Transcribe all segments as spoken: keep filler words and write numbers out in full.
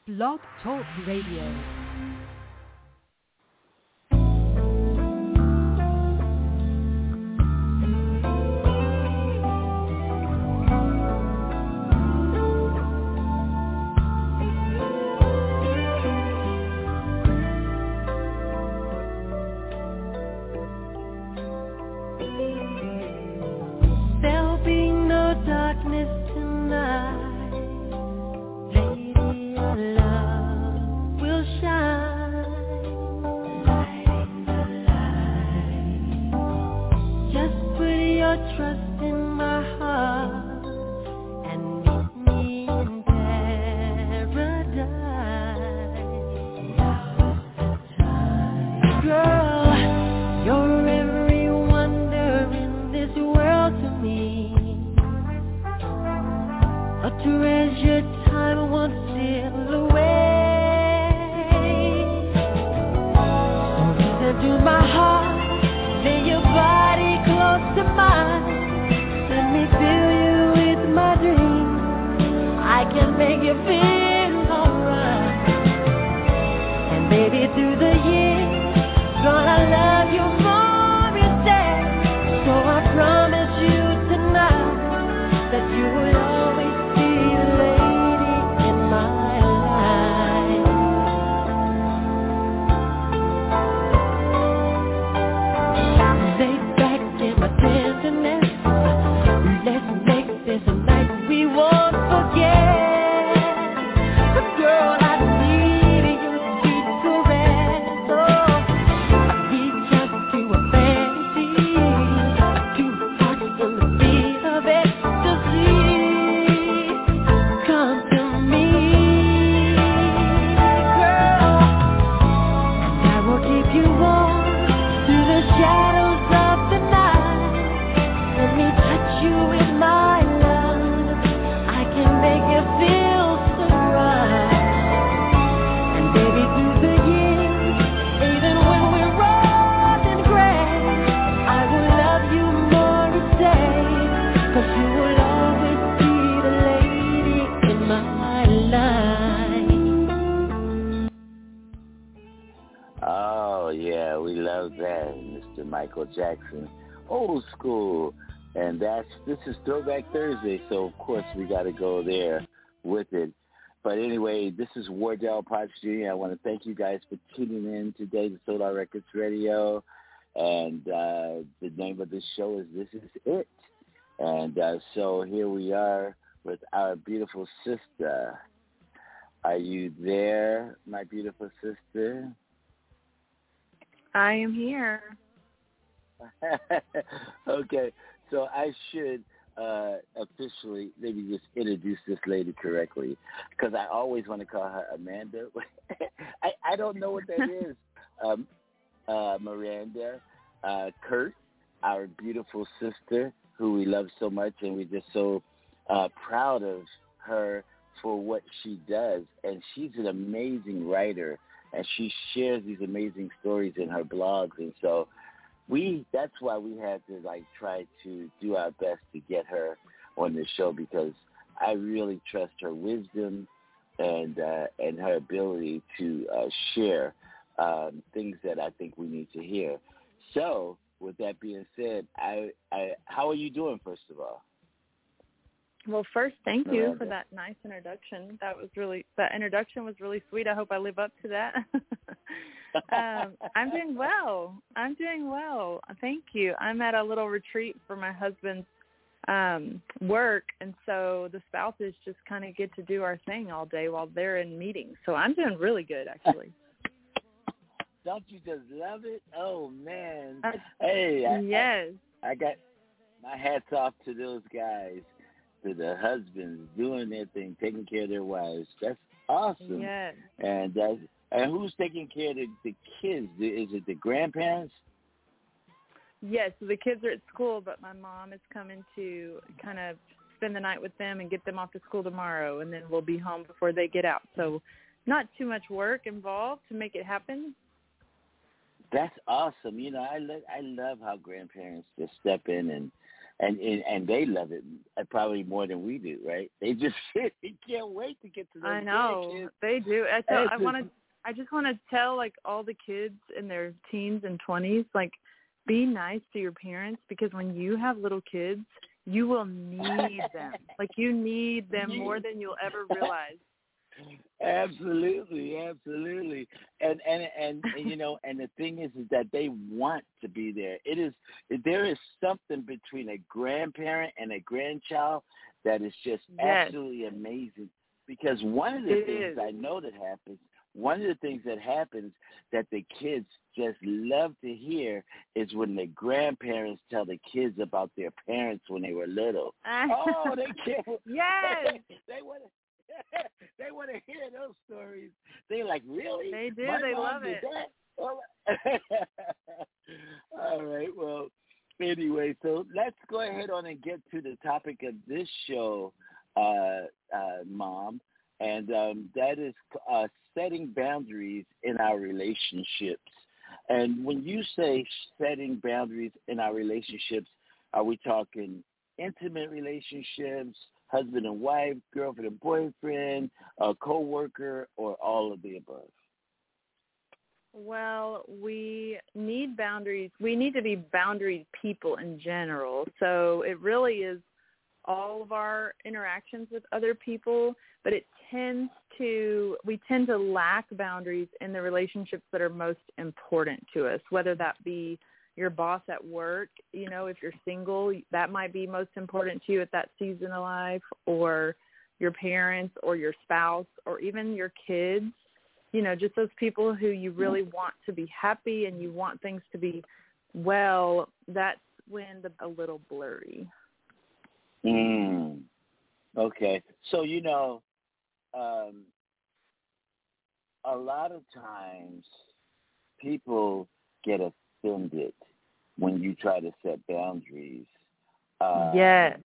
Blog Talk Radio. Jackson, old school, and that's this is Throwback Thursday, so of course we got to go there with it. But anyway, this is Wardell Prodigy. I want to thank you guys for tuning in today to Solar Records Radio, and uh, the name of this show is This Is It, and uh, so here we are with our beautiful sister. Are you there, my beautiful sister? I am here. Okay, so I should uh, officially maybe just introduce this lady correctly, because I always want to call her Amanda. I, I don't know what that is. Um, uh, Miranda uh, Kurt, our beautiful sister, who we love so much, and we're just so uh, proud of her for what she does. And she's an amazing writer, and she shares these amazing stories in her blogs, and so We that's why we had to like try to do our best to get her on the show, because I really trust her wisdom and uh, and her ability to uh, share um, things that I think we need to hear. So with that being said, I, I how are you doing, first of all? Well, first, thank you Miranda. for that nice introduction. That was really that introduction was really sweet. I hope I live up to that. um, I'm doing well. I'm doing well. Thank you. I'm at a little retreat for my husband's um, work, and so the spouses just kind of get to do our thing all day while they're in meetings. So I'm doing really good, actually. Don't you just love it? Oh, man. Uh, hey. I, yes. I, I got my hats off to those guys, to the husbands doing their thing, taking care of their wives. That's awesome. Yes. And uh, and who's taking care of the, the kids? Is it the grandparents? Yes, so the kids are at school, but my mom is coming to kind of spend the night with them and get them off to school tomorrow, and then we'll be home before they get out. So not too much work involved to make it happen. That's awesome. You know, I lo- I love how grandparents just step in and and and, and they love it uh, probably more than we do, right? They just they can't wait to get to those I know grandkids. they do. I, so I It's want to. I just want to tell like all the kids in their teens and twenties, like, be nice to your parents, because when you have little kids, you will need them. Like, you need them more than you'll ever realize. Absolutely, absolutely, and and, and and you know, and the thing is, is that they want to be there. It is there is something between a grandparent and a grandchild that is just Yes. absolutely amazing. Because one of the It things is. I know that happens, one of the things that happens that the kids just love to hear is when the grandparents tell the kids about their parents when they were little. Oh, they can't. Yes. they want to. They want to hear those stories. They're like, really? They do. My They mom love did it. that? Oh. All right. Well, anyway, so let's go ahead on and get to the topic of this show, uh, uh, Mom, and um, that is uh, setting boundaries in our relationships. And when you say setting boundaries in our relationships, are we talking intimate relationships, husband and wife, girlfriend and boyfriend, a coworker, or all of the above? Well, we need boundaries. We need to be boundaried people in general. So it really is all of our interactions with other people, but it tends to, we tend to lack boundaries in the relationships that are most important to us, whether that be your boss at work. You know, if you're single, that might be most important to you at that season of life, or your parents or your spouse or even your kids. You know, just those people who you really want to be happy and you want things to be well, that's when the a little blurry. Mm. Okay. So, you know, um, a lot of times people get offended when you try to set boundaries. Um, Yes.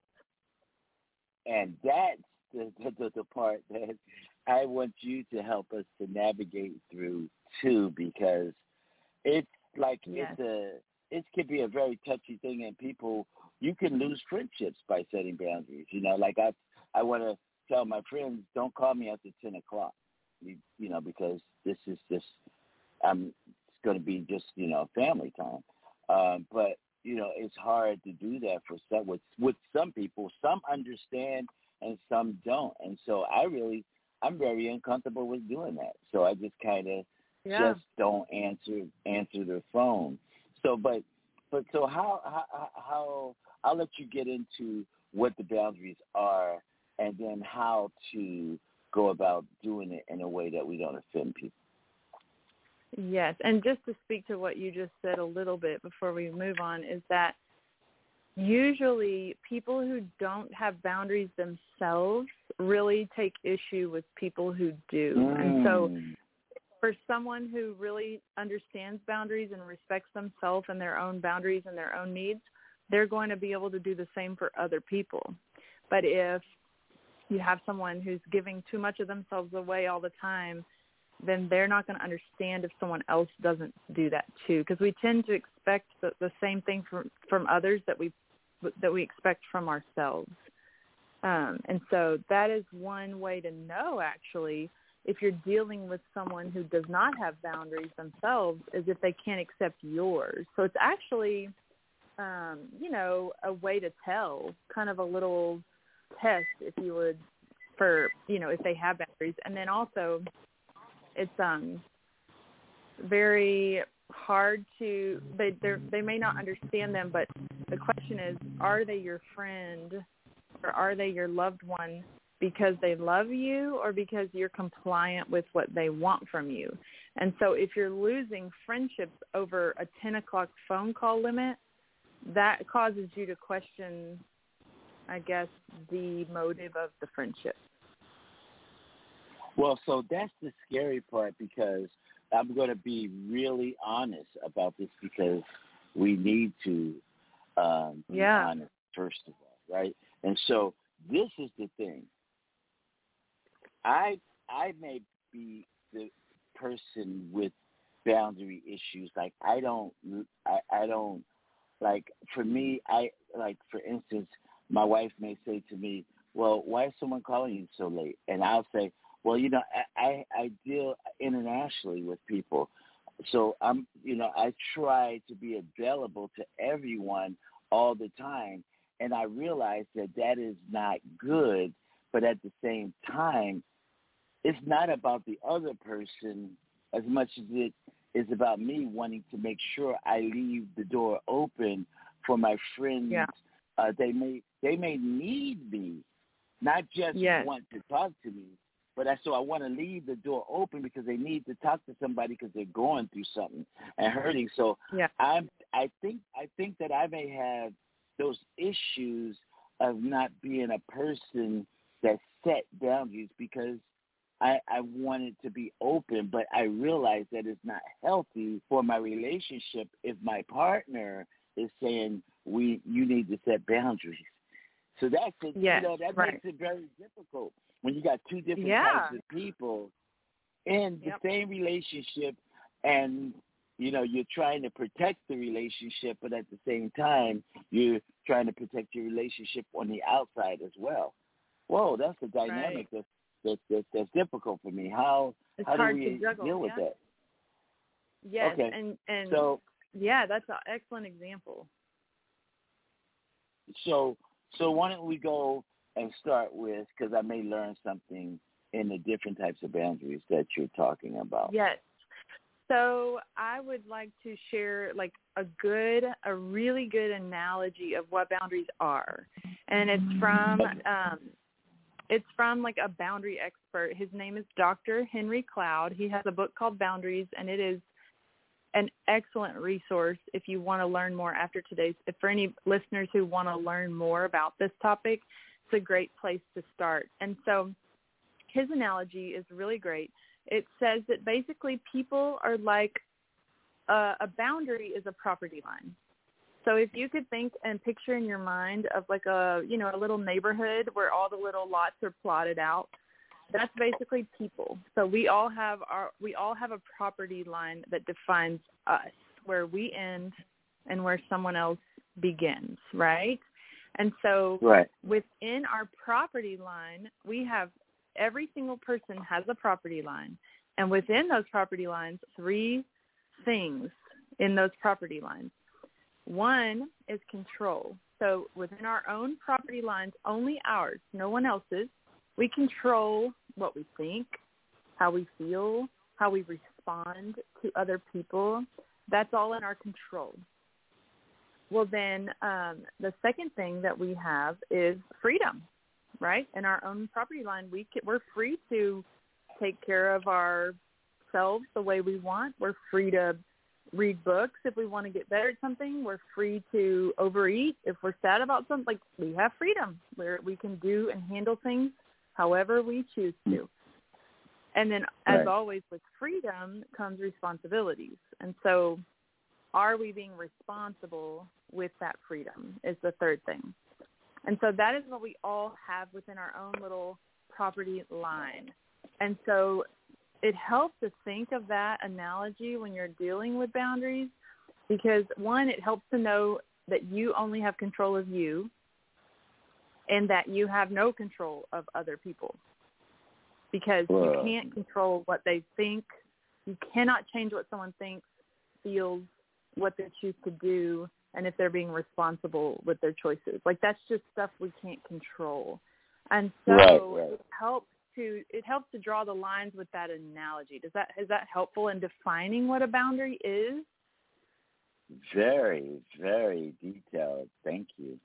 And that's the, the, the part that I want you to help us to navigate through too, because it's like Yes. it's a it can be a very touchy thing, and people, you can lose friendships by setting boundaries. You know, like I I want to tell my friends, don't call me after ten o'clock. You, you know, because this is just um it's going to be just you know family time. Um, but you know, it's hard to do that for some with with some people. Some understand and some don't, and so I really. I'm very uncomfortable with doing that. So I just kind of Yeah. just don't answer answer their phone. So, but but so how, how how I'll let you get into what the boundaries are, and then how to go about doing it in a way that we don't offend people. Yes, and just to speak to what you just said a little bit before we move on, is that usually people who don't have boundaries themselves really take issue with people who do. Mm. And so for someone who really understands boundaries and respects themselves and their own boundaries and their own needs, they're going to be able to do the same for other people. But if you have someone who's giving too much of themselves away all the time, then they're not going to understand if someone else doesn't do that too, because we tend to expect the, the same thing from, from others that we that we expect from ourselves. Um, and so that is one way to know, actually, if you're dealing with someone who does not have boundaries themselves, is if they can't accept yours. So it's actually, um, you know, a way to tell, kind of a little test, if you would, for, you know, if they have boundaries. And then also it's um, very hard to, they they may not understand them, but the question is, are they your friend or are they your loved one because they love you or because you're compliant with what they want from you? And so if you're losing friendships over a ten o'clock phone call limit, that causes you to question, I guess, the motive of the friendship. Well, so that's the scary part, because I'm going to be really honest about this, because we need to um, be Yeah. honest, first of all, right? And so this is the thing. I I may be the person with boundary issues. Like I don't I, I don't like for me I like, for instance, my wife may say to me, well, why is someone calling you so late? And I'll say, well, you know, I, I, I deal internationally with people. So I'm, you know, I try to be available to everyone all the time. And I realize that that is not good, but at the same time, it's not about the other person as much as it is about me wanting to make sure I leave the door open for my friends. Yeah. Uh, they may they may need me, not just yes. want to talk to me, but I, so I want to leave the door open because they need to talk to somebody because they're going through something and hurting. So yeah. I'm I think I think that I may have those issues of not being a person that set boundaries because I, I wanted to be open, but I realize that it's not healthy for my relationship if my partner is saying we you need to set boundaries. So that's it. Yes, You know, that right. makes it very difficult when you got two different yeah. types of people in the yep. same relationship, and you know you're trying to protect the relationship, but at the same time you're trying to protect your relationship on the outside as well. Whoa, that's a dynamic right. that's That, that, that's difficult for me. How it's how hard do we to juggle, deal with yeah. that? Yes, Okay. and, and so yeah, that's an excellent example. so so why don't we go and start with, because I may learn something in the different types of boundaries that you're talking about. Yes. So I would like to share like a good, a really good analogy of what boundaries are, and it's from. Um, It's from like a boundary expert. His name is Doctor Henry Cloud. He has a book called Boundaries, and it is an excellent resource if you want to learn more after today's. If for any listeners who want to learn more about this topic, it's a great place to start. And so his analogy is really great. It says that basically people are like uh, a boundary is a property line. So if you could think and picture in your mind of like a, you know, a little neighborhood where all the little lots are plotted out, that's basically people. So we all have our, we all have a property line that defines us, where we end and where someone else begins, right? And so right. within our property line, we have, every single person has a property line. And within those property lines, three things in those property lines. One is control. So within our own property lines, only ours, no one else's, we control what we think, how we feel, how we respond to other people. That's all in our control. Well, then um, the second thing that we have is freedom, right? In our own property line, we can, we're free to take care of ourselves the way we want. We're free to read books if we want to get better at something. We're free to overeat if we're sad about something. Like, we have freedom where we can do and handle things however we choose to. And then, as right. always, with freedom comes responsibilities. And so are we being responsible with that freedom is the third thing. And so that is what we all have within our own little property line. And so it helps to think of that analogy when you're dealing with boundaries because, one, it helps to know that you only have control of you and that you have no control of other people because Whoa. you can't control what they think. You cannot change what someone thinks, feels, what they choose to do, and if they're being responsible with their choices. Like, that's just stuff we can't control. And so right, right. it helps to it helps to draw the lines with that analogy. Does that is that helpful in defining what a boundary is? Very, very detailed. Thank you.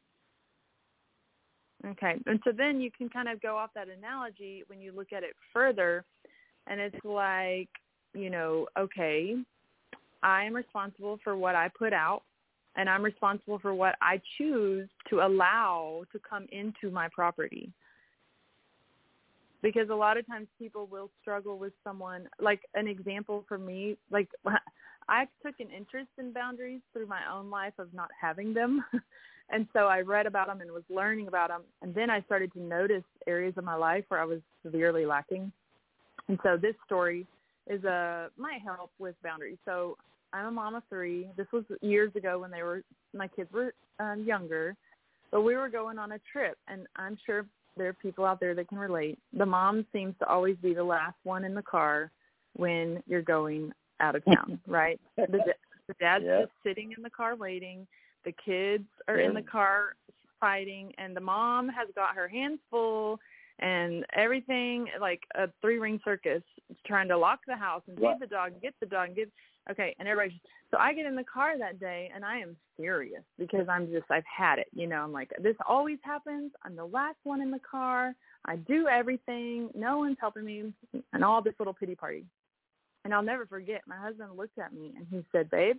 Okay. And so then you can kind of go off that analogy when you look at it further, and it's like, you know, okay, I am responsible for what I put out, and I'm responsible for what I choose to allow to come into my property. Because a lot of times people will struggle with someone, like an example for me, like I took an interest in boundaries through my own life of not having them. And so I read about them and was learning about them. And then I started to notice areas of my life where I was severely lacking. And so this story is a, might help with boundaries. So I'm a mom of three. This was years ago when they were, my kids were um, younger. But we were going on a trip, and I'm sure there are people out there that can relate. The mom seems to always be the last one in the car when you're going out of town, right? The, the dad's yeah. just sitting in the car waiting. The kids are yeah. in the car fighting, and the mom has got her hands full and everything, like a three-ring circus, trying to lock the house and feed What? the dog, get the dog, get okay, and everybody. So I get in the car that day, and I am furious because I'm just, I've had it, you know. I'm like, this always happens. I'm the last one in the car. I do everything. No one's helping me, and all this little pity party. And I'll never forget, my husband looked at me, and he said, babe,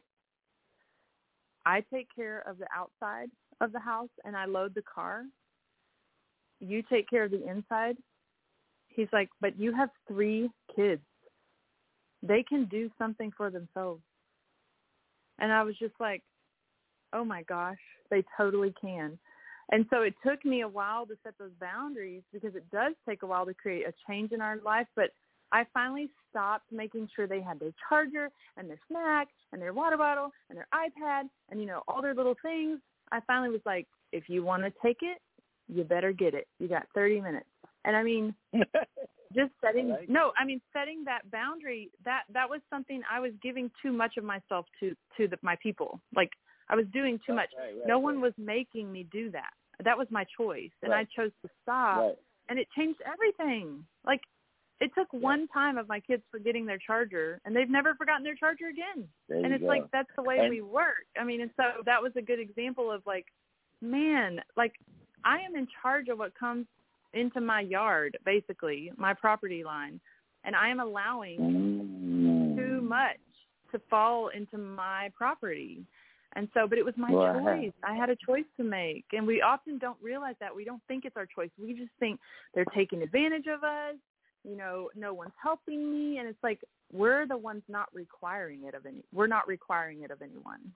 I take care of the outside of the house, and I load the car. You take care of the inside. He's like, but you have three kids. They can do something for themselves. And I was just like, oh my gosh, they totally can. And so it took me a while to set those boundaries because it does take a while to create a change in our life. But I finally stopped making sure they had their charger and their snack and their water bottle and their iPad and, you know, all their little things. I finally was like, if you want to take it, you better get it. You got thirty minutes. And I mean, just setting, I like no, I mean, setting that boundary, that, that was something I was giving too much of myself to, to the, my people. Like I was doing too much. Right, right, no right. one was making me do that. That was my choice. And right. I chose to stop right. and it changed everything. Like it took yeah. one time of my kids forgetting their charger and they've never forgotten their charger again. There and it's go. like, that's the way and- we work. I mean, and so that was a good example of like, man, like I am in charge of what comes into my yard, basically, my property line, and I am allowing mm. too much to fall into my property. And so, but it was my well, choice. I had a choice to make, and we often don't realize that. We don't think it's our choice. We just think they're taking advantage of us, you know, no one's helping me, and it's like we're the ones not requiring it of any. We're not requiring it of anyone.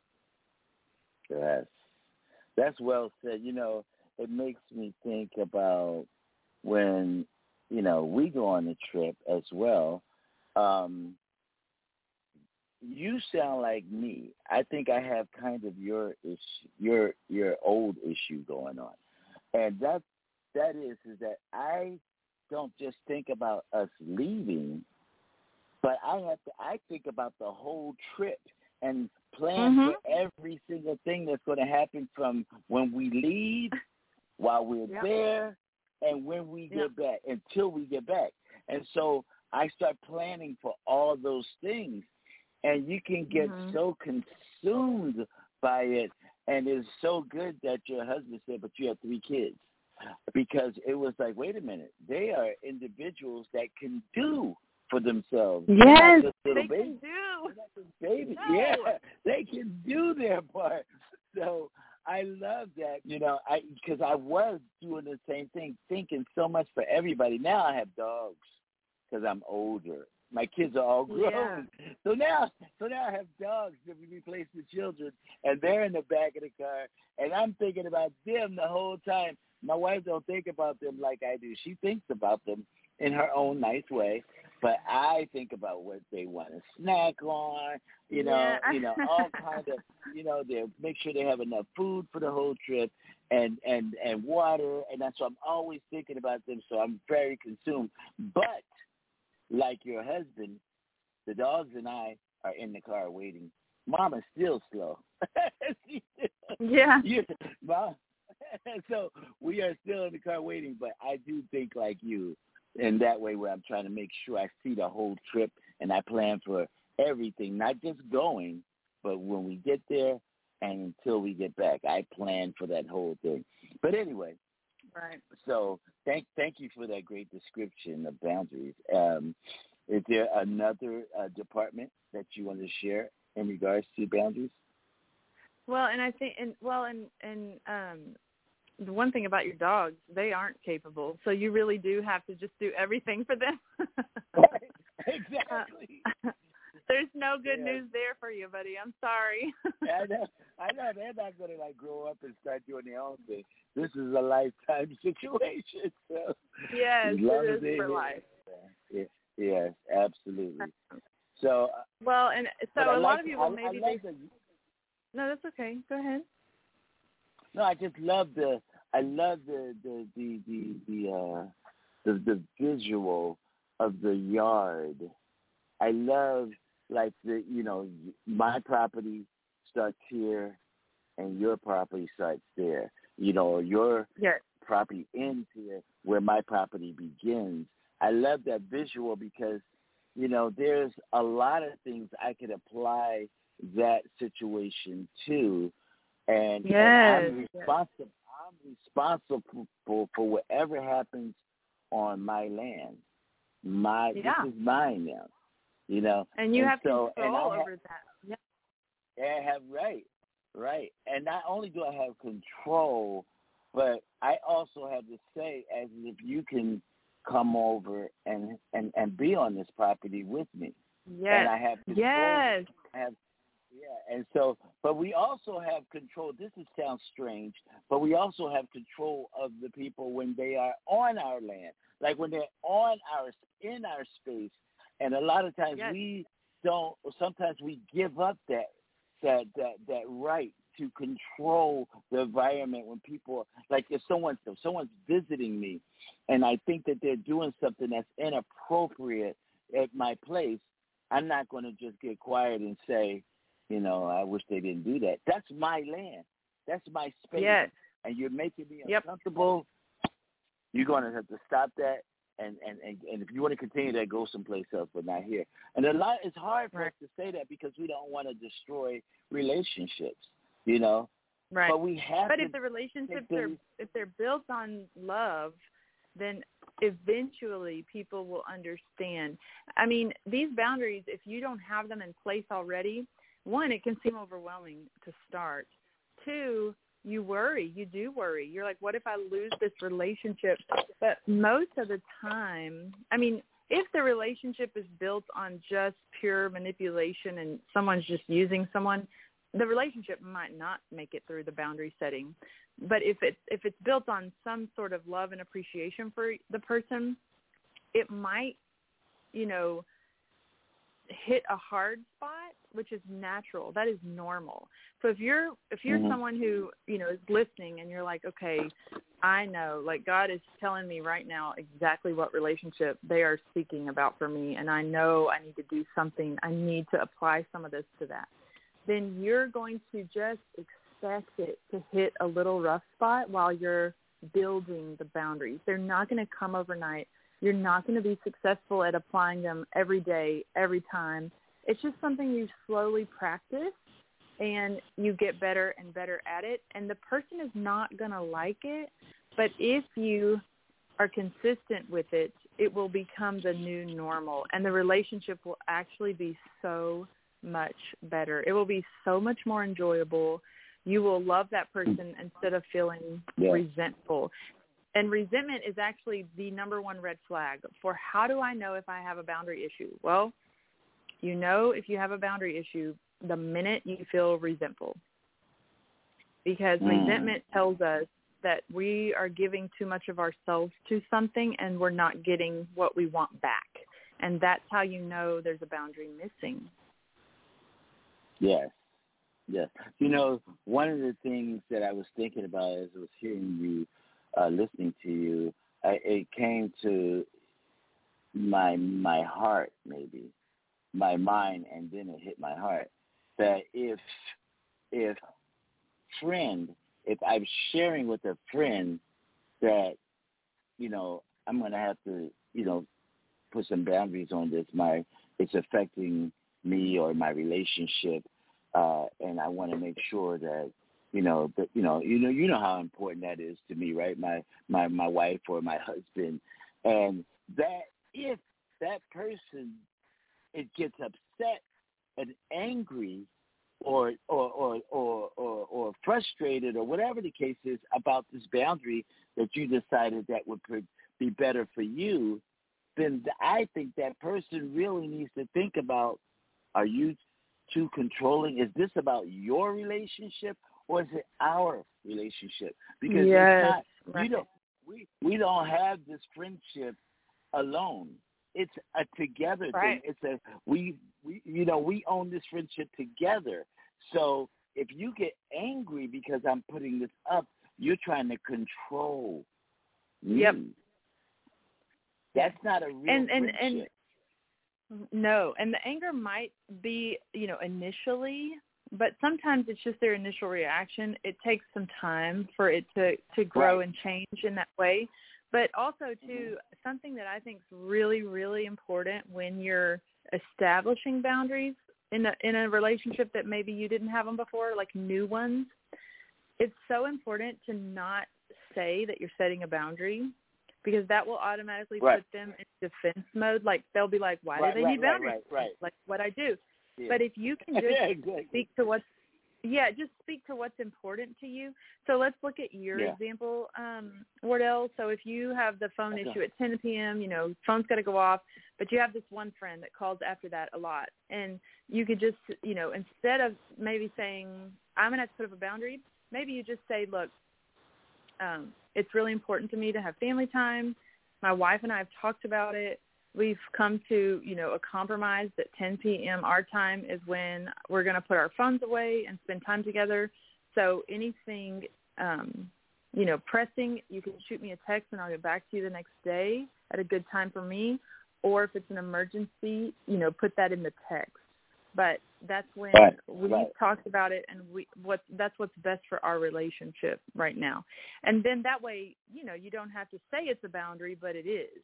Yes. That's well said. You know, it makes me think about when, you know, we go on a trip as well. Um, you sound like me. I think I have kind of your issue, your your old issue going on, and that that is is that I don't just think about us leaving, but I have to. I think about the whole trip and plan mm-hmm. for every single thing that's going to happen from when we leave, while we're yep. there, and when we get yep. back, until we get back. And so I start planning for all those things, and you can get mm-hmm. so consumed by it, and it's so good that your husband said, but you have three kids, because it was like, wait a minute, they are individuals that can do for themselves. Yes, they babies. can do. Baby. No. Yeah, they can do their part. So I love that, you know, I because I was doing the same thing, thinking so much for everybody. Now I have dogs because I'm older. My kids are all grown. Yeah. So now so now I have dogs that replace the children, and they're in the back of the car, and I'm thinking about them the whole time. My wife don't think about them like I do. She thinks about them in her own nice way, but I think about what they want to snack on, you know, yeah. you know, all kind of, you know, they make sure they have enough food for the whole trip and, and, and water, and that's why I'm always thinking about them, so I'm very consumed. But like your husband, the dogs and I are in the car waiting. Mama's still slow. yeah. You, Mom, so we are still in the car waiting, but I do think like you in that way where I'm trying to make sure I see the whole trip and I plan for everything, not just going, but when we get there and until we get back. I plan for that whole thing. But anyway, right. So thank thank you for that great description of boundaries. Um, is there another uh, department that you want to share in regards to boundaries? Well, and I think, and well, and and um, the one thing about your dogs, they aren't capable, so you really do have to just do everything for them. Right. Exactly. Uh, there's no good yeah. news there for you, buddy. I'm sorry. I know. I know. They're not going to like grow up and start doing their own thing. This is a lifetime situation. So yes, as long it as is they, for life. Yeah, yes, absolutely. So well, and so a like, lot of you will I, maybe I like they. the, No, that's okay. Go ahead. no, I just love the I love the the the the the, uh, the the visual of the yard. I love like the you know my property starts here and your property starts there. You know your yes. property ends here where my property begins. I love that visual because you know there's a lot of things I could apply that situation to, and, yes. and I'm responsible. I'm responsible for, for whatever happens on my land. My yeah. This is mine now. You know, and you and have so, control and over have, that. Yeah. I have right, right. And not only do I have control, but I also have to say, as if you can come over and and, and be on this property with me. Yes. And I have control. Yes. I have, yeah, and so, but we also have control. This is, sounds strange, but we also have control of the people when they are on our land, like when they're on our in our space. And a lot of times yes. we don't. Sometimes we give up that that that that right to control the environment when people, like if someone if someone's visiting me, and I think that they're doing something that's inappropriate at my place, I'm not going to just get quiet and say, you know, I wish they didn't do that. That's my land. That's my space. Yes. And you're making me yep. uncomfortable. You're going to have to stop that. And, and, and, and if you want to continue that, go someplace else, but not here. And a lot, it's hard for right. us to say that because we don't want to destroy relationships, you know. Right. But we have But to if the relationships the, are if they're built on love, then eventually people will understand. I mean, these boundaries, if you don't have them in place already, one, it can seem overwhelming to start. Two, you worry. You do worry. You're like, what if I lose this relationship? But most of the time, I mean, if the relationship is built on just pure manipulation and someone's just using someone, the relationship might not make it through the boundary setting. But if it's, if it's built on some sort of love and appreciation for the person, it might, you know, hit a hard spot, which is natural. That is normal. So if you're if you're mm-hmm. someone who, you know, is listening and you're like, okay, I know, like God is telling me right now exactly what relationship they are speaking about for me, and I know I need to do something. I need to apply some of this to that. Then you're going to just expect it to hit a little rough spot while you're building the boundaries. They're not going to come overnight. You're not going to be successful at applying them every day, every time. It's just something you slowly practice, and you get better and better at it. And the person is not going to like it, but if you are consistent with it, it will become the new normal, and the relationship will actually be so much better. It will be so much more enjoyable. You will love that person instead of feeling yeah. resentful. And resentment is actually the number one red flag for how do I know if I have a boundary issue? Well, you know if you have a boundary issue the minute you feel resentful. Because mm. resentment tells us that we are giving too much of ourselves to something and we're not getting what we want back. And that's how you know there's a boundary missing. Yes. Yes. You know, one of the things that I was thinking about as I was hearing you Uh, listening to you, I, it came to my my heart, maybe my mind, and then it hit my heart. That if if friend, if I'm sharing with a friend that you know I'm going to have to you know put some boundaries on this, my it's affecting me or my relationship, uh, and I want to make sure that. You know, that you know, you know, you know how important that is to me, right? My my my wife or my husband, and that if that person it gets upset and angry, or or or or or, or frustrated, or whatever the case is about this boundary that you decided that would be better for you, then I think that person really needs to think about: are you too controlling? Is this about your relationship? Or is it our relationship? Because yes, it's not, right. you don't, we we don't have this friendship alone. It's a together right. thing. It's a we we you know we own this friendship together. So if you get angry because I'm putting this up, you're trying to control me. Yep. That's not a real and, and, friendship. And no, and the anger might be, you know, initially, but sometimes it's just their initial reaction. It takes some time for it to, to grow Right. and change in that way. But also, too, Mm-hmm. something that I think is really, really important when you're establishing boundaries in a, in a relationship that maybe you didn't have them before, like new ones, it's so important to not say that you're setting a boundary, because that will automatically Right. put them in defense mode. Like, they'll be like, why Right, do they right, need right, boundaries? right, right. Like, what I do. Yeah. But if you can just yeah, exactly. speak to what's, yeah, just speak to what's important to you. So let's look at your Yeah. example, um, Wardell. So if you have the phone Okay. issue at ten p.m., you know, phone's got to go off, but you have this one friend that calls after that a lot. And you could just, you know, instead of maybe saying, I'm going to have to put up a boundary, maybe you just say, look, um, it's really important to me to have family time. My wife and I have talked about it. We've come to, you know, a compromise that ten p.m. our time is when we're going to put our phones away and spend time together. So anything, um, you know, pressing, you can shoot me a text and I'll get back to you the next day at a good time for me. Or if it's an emergency, you know, put that in the text. But that's when Right, we've right. talked about it, and we what that's what's best for our relationship right now. And then that way, you know, you don't have to say it's a boundary, but it is.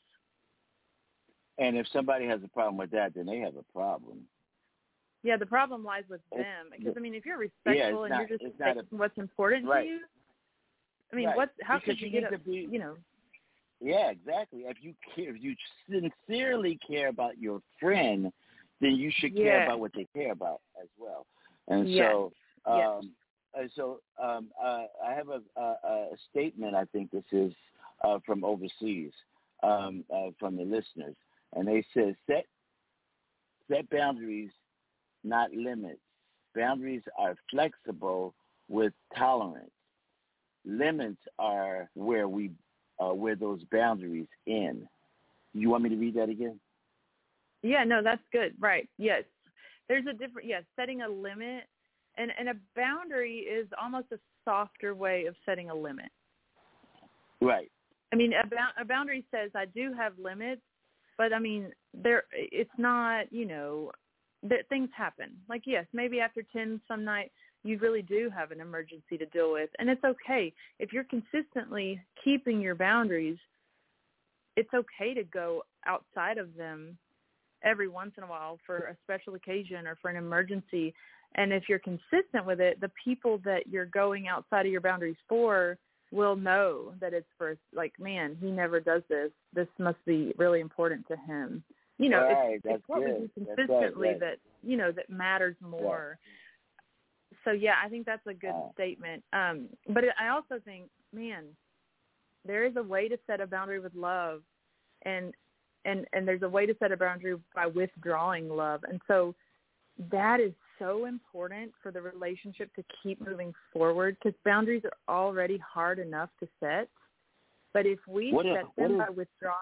And if somebody has a problem with that, then they have a problem. Yeah, the problem lies with It's- them. Because, I mean, if you're Yeah, respectful it's and not, you're just it's not saying a, what's important right. to you, I mean, Right. what? How Because could you, you get need a, to be- you know? Yeah, exactly. If you care, if you sincerely care about your friend, then you should care Yeah. about what they care about as well. And Yes. so, Yes. um, and so um, uh, I have a, a, a statement. I think this is uh, from overseas, um, uh, from the listeners, and they said set set boundaries, not limits. Boundaries are flexible with tolerance. Limits are where we uh, where those boundaries end. You want me to read that again? Yeah, no, that's good. Right. Yes. There's a different, yes, setting a limit. And, and a boundary is almost a softer way of setting a limit. Right. I mean, a, ba- a boundary says I do have limits, but I mean, there it's not, you know, that things happen. Like, yes, maybe after ten some night, you really do have an emergency to deal with. And it's okay. If you're consistently keeping your boundaries, it's okay to go outside of them every once in a while for a special occasion or for an emergency. And if you're consistent with it, the people that you're going outside of your boundaries for will know that it's for, like, man, he never does this. This must be really important to him. You know, right, it's, that's it's what good. we do That's consistently right, right. that, you know, that matters more. Right. So, yeah, I think that's a good uh, statement. Um, but I also think, man, there is a way to set a boundary with love, and and and there's a way to set a boundary by withdrawing love. And so that is so important for the relationship to keep moving forward, because boundaries are already hard enough to set. But if we what set if, them what by if, withdrawing,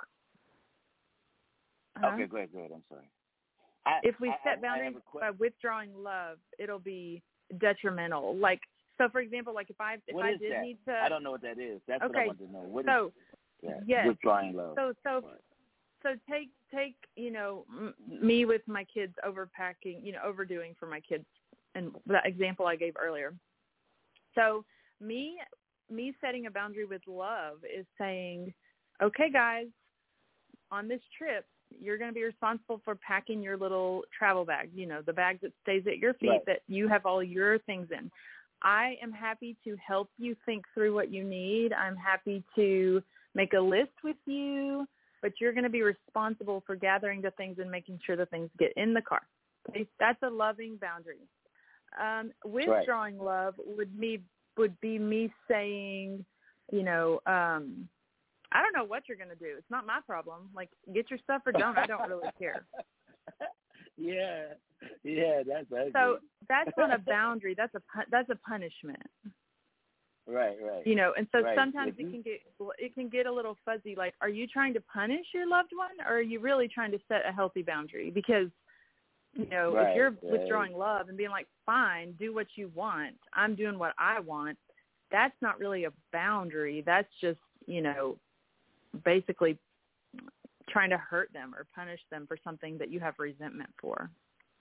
uh, okay, go ahead, go ahead. I'm sorry. I, if we I, set I, boundaries I by withdrawing love, it'll be detrimental. Like, so for example, like if I if what I is did that? need to, I don't know what that is. That's what I okay, want to know. What so is yeah, yes, withdrawing love? so so Right. so take take you know m- me with my kids overpacking, you know, overdoing for my kids, and that example I gave earlier. So me me setting a boundary with love is saying, okay, guys, on this trip, you're going to be responsible for packing your little travel bag, you know, the bag that stays at your feet, Right. that you have all your things in. I am happy to help you think through what you need. I'm happy to make a list with you, but you're going to be responsible for gathering the things and making sure the things get in the car. Okay? That's a loving boundary. Um, withdrawing right. love would be, would be me saying, you know, um, I don't know what you're going to do. It's not my problem. Like, get your stuff or don't. I don't really care. Yeah, yeah, that's ugly. So that's not a boundary. That's a that's a punishment. Right, right. You know, and so right. sometimes if it can get it can get a little fuzzy. Like, are you trying to punish your loved one, or are you really trying to set a healthy boundary? Because You know, right, if you're right. withdrawing love and being like, fine, do what you want, I'm doing what I want, that's not really a boundary. That's just, you know, basically trying to hurt them or punish them for something that you have resentment for.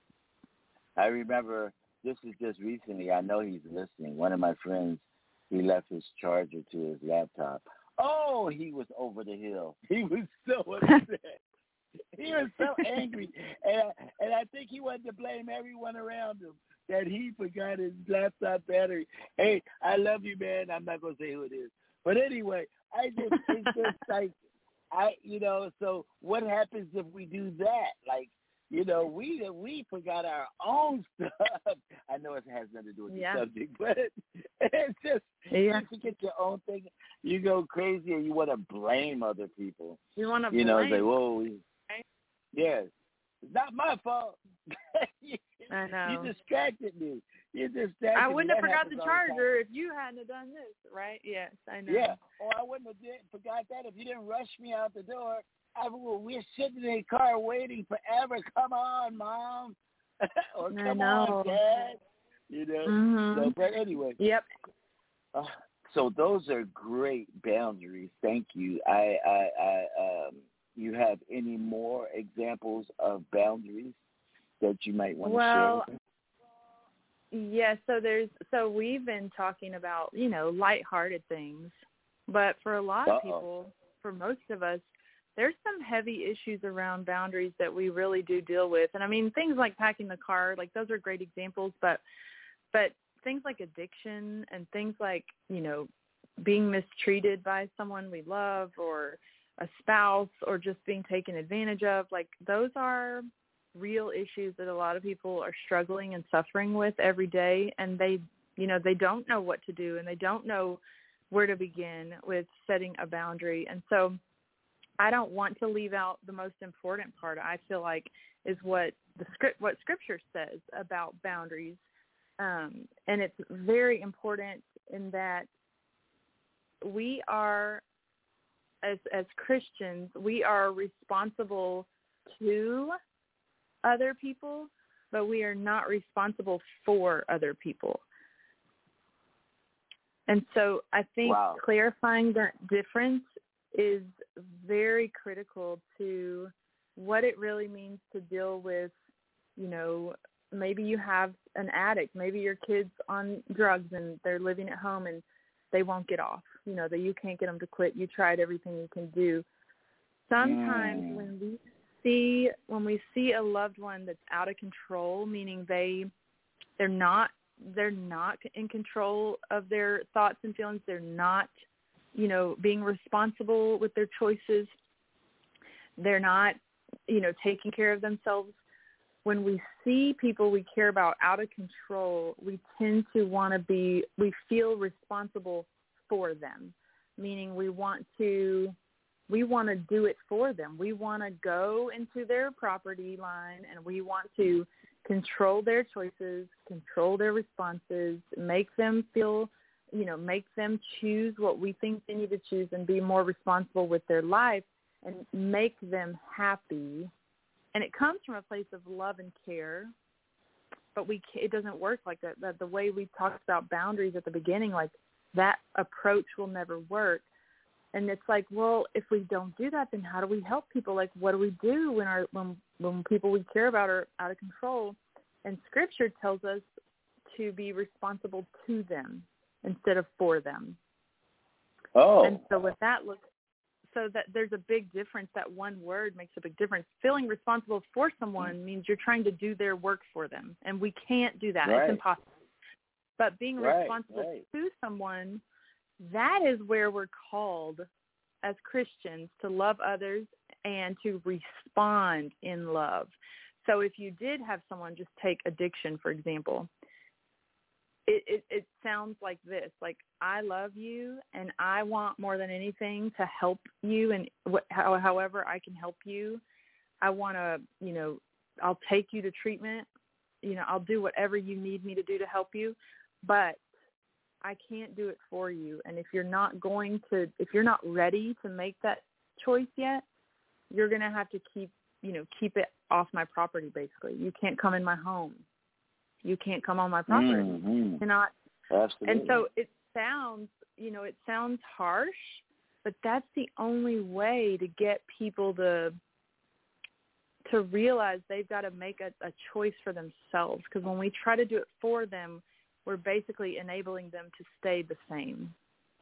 I remember, this is just recently, I know he's listening. One of my friends, he left his charger to his laptop. Oh, he was over the hill. He was so upset. He was so angry. And, and I think he wanted to blame everyone around him that he forgot his laptop battery. Hey, I love you, man. I'm not going to say who it is. But anyway, I just, it's just like, I, you know, so what happens if we do that? Like, you know, we we forgot our own stuff. I know it has nothing to do with yeah. the subject, but it's just, yeah. you forget your own thing. You go crazy and you want to blame other people. You want to You blame. know, it's like, whoa, we, right? yes, it's not my fault. you, I know. You distracted me. You distracted I wouldn't me. have That forgot the happens all the charger if you hadn't have done this, right? Yes, I know. Yeah, or I wouldn't have did, forgot that if you didn't rush me out the door. I, we're sitting in the car waiting forever. Come on, Mom. or I come know. on, Dad. You know. Mm-hmm. So, but anyway. Yep. Uh, so those are great boundaries. Thank you. I, I, I, um, you have any more examples of boundaries that you might want well, to share with us? Yeah, so there's so we've been talking about, you know, lighthearted things, but for a lot Uh-oh. of people, for most of us, there's some heavy issues around boundaries that we really do deal with. And I mean, things like packing the car, like those are great examples, but but things like addiction and things like, you know, being mistreated by someone we love or a spouse or just being taken advantage of, like those are real issues that a lot of people are struggling and suffering with every day. And they, you know, they don't know what to do and they don't know where to begin with setting a boundary. And so I don't want to leave out the most important part, I feel like, is what the script, what Scripture says about boundaries. Um, and it's very important in that we are, as as Christians, we are responsible to other people, but we are not responsible for other people. And so I think Wow. clarifying that difference is very critical to what it really means to deal with, you know, maybe you have an addict, maybe your kid's on drugs and they're living at home and they won't get off, you know, that you can't get them to quit. You tried everything you can do. Sometimes Mm. when we see, when we see a loved one that's out of control, meaning they, they're not, they're not in control of their thoughts and feelings. They're not, you know, being responsible with their choices. They're not, you know, taking care of themselves. When we see people we care about out of control, we tend to want to be, we feel responsible for them, meaning we want to, we want to do it for them. We want to go into their property line and we want to control their choices, control their responses, make them feel, you know, make them choose what we think they need to choose and be more responsible with their life and make them happy. And it comes from a place of love and care, but we it doesn't work like that. That the way we talked about boundaries at the beginning, like that approach will never work. And it's like, well, if we don't do that, then how do we help people? Like, what do we do when our when when people we care about are out of control? And Scripture tells us to be responsible to them instead of for them. Oh. And so with that, look. So that there's a big difference. That one word makes a big difference. Feeling responsible for someone means you're trying to do their work for them, and we can't do that. Right. It's impossible. But being Right, responsible right. to someone, that is where we're called as Christians to love others and to respond in love. So if you did have someone, just take addiction, for example, It, it, it sounds like this, like, I love you and I want more than anything to help you and wh- how, however I can help you. I want to, you know, I'll take you to treatment. You know, I'll do whatever you need me to do to help you, but I can't do it for you. And if you're not going to, if you're not ready to make that choice yet, you're going to have to keep, you know, keep it off my property, basically. You can't come in my home. You can't come on my property. Mm-hmm. You cannot. Absolutely. And so it sounds, you know, it sounds harsh, but that's the only way to get people to to realize they've got to make a, a choice for themselves. Because when we try to do it for them, we're basically enabling them to stay the same.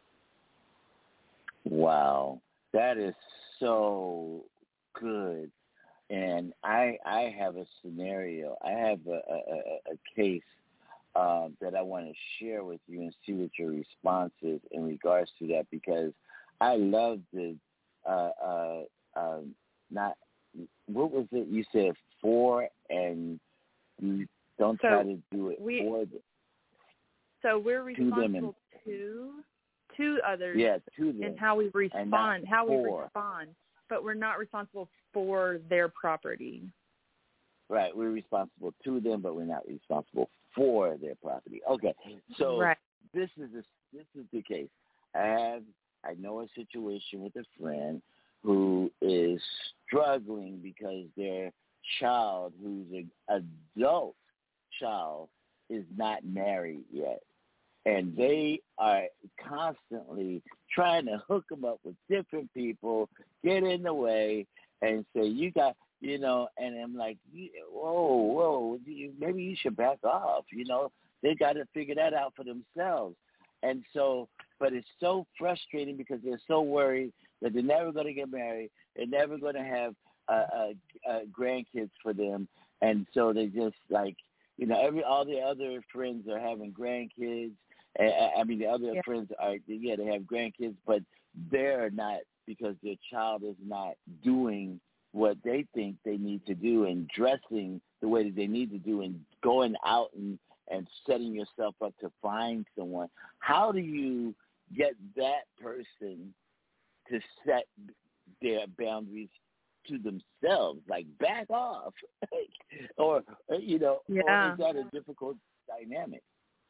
Wow, that is so good. And I I have a scenario. I have a, a, a case uh, that I want to share with you and see what your response is in regards to that, because I love the uh, uh, uh, not what was it you said for, and you don't so try to do it we, for them. So we're to them responsible and, to to others yeah, to them, and how we respond, how for. we respond, but we're not responsible for their property. Right, we're responsible to them, but we're not responsible for their property. Okay, so right. this is a, this is the case. I have I know a situation with a friend who is struggling because their child, who's an adult child, is not married yet. And they are constantly trying to hook them up with different people, get in the way, and say, you got, you know, and I'm like, whoa, whoa, maybe you should back off, you know. They got to figure that out for themselves. And so, but it's so frustrating because they're so worried that they're never going to get married, they're never going to have uh, uh, uh, grandkids for them, and so they just like, you know, every all the other friends are having grandkids. I mean, the other yeah. friends are, yeah, they have grandkids, but they're not, because their child is not doing what they think they need to do and dressing the way that they need to do and going out and, and setting yourself up to find someone. How do you get that person to set their boundaries to themselves, like back off, or, you know, yeah. or is that a difficult dynamic?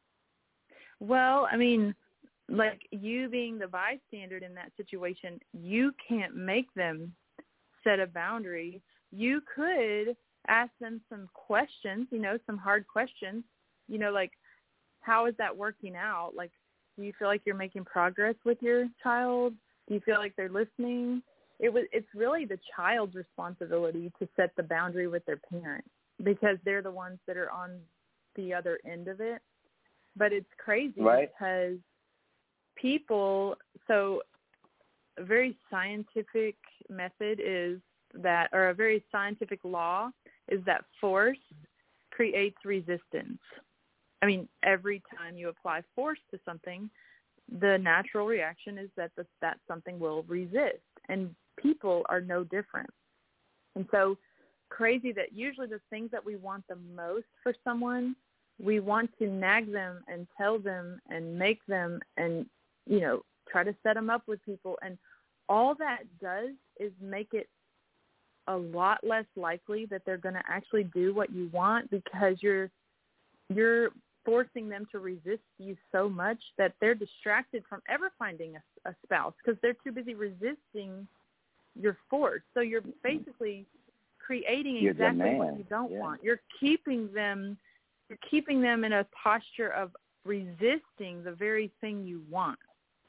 Well, I mean, like you being the bystander in that situation, you can't make them set a boundary. You could ask them some questions, you know, some hard questions, you know, like, how is that working out? Like, do you feel like you're making progress with your child? Do you feel like they're listening? It was, it's really the child's responsibility to set the boundary with their parent, because they're the ones that are on the other end of it. But it's crazy, right? Because people, so a very scientific method is that, or a very scientific law is that force creates resistance. I mean, every time you apply force to something, the natural reaction is that the, that something will resist. And people are no different. And so crazy that usually the things that we want the most for someone, we want to nag them and tell them and make them and, you know, try to set them up with people. And all that does is make it a lot less likely that they're going to actually do what you want, because you're you're forcing them to resist you so much that they're distracted from ever finding a, a spouse, because they're too busy resisting your force. So you're basically creating you're exactly what you don't yeah. want. You're keeping them You're keeping them in a posture of resisting the very thing you want.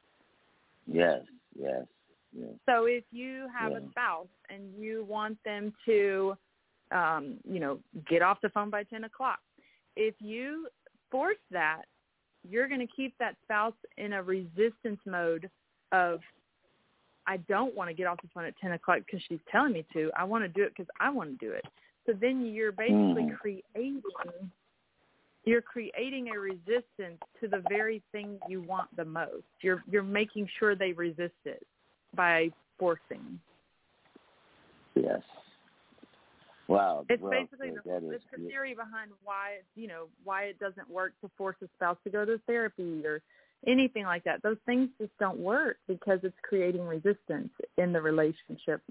Yes, yes, yes. So if you have yeah. a spouse and you want them to, um, you know, get off the phone by ten o'clock, if you force that, you're going to keep that spouse in a resistance mode of, I don't want to get off the phone at ten o'clock because she's telling me to. I want to do it because I want to do it. So then you're basically mm. creating You're creating a resistance to the very thing you want the most. You're you're making sure they resist it by forcing. Yes. Wow. It's well, basically the, it's the theory behind why, you know, why it doesn't work to force a spouse to go to therapy or anything like that. Those things just don't work because it's creating resistance in the relationship.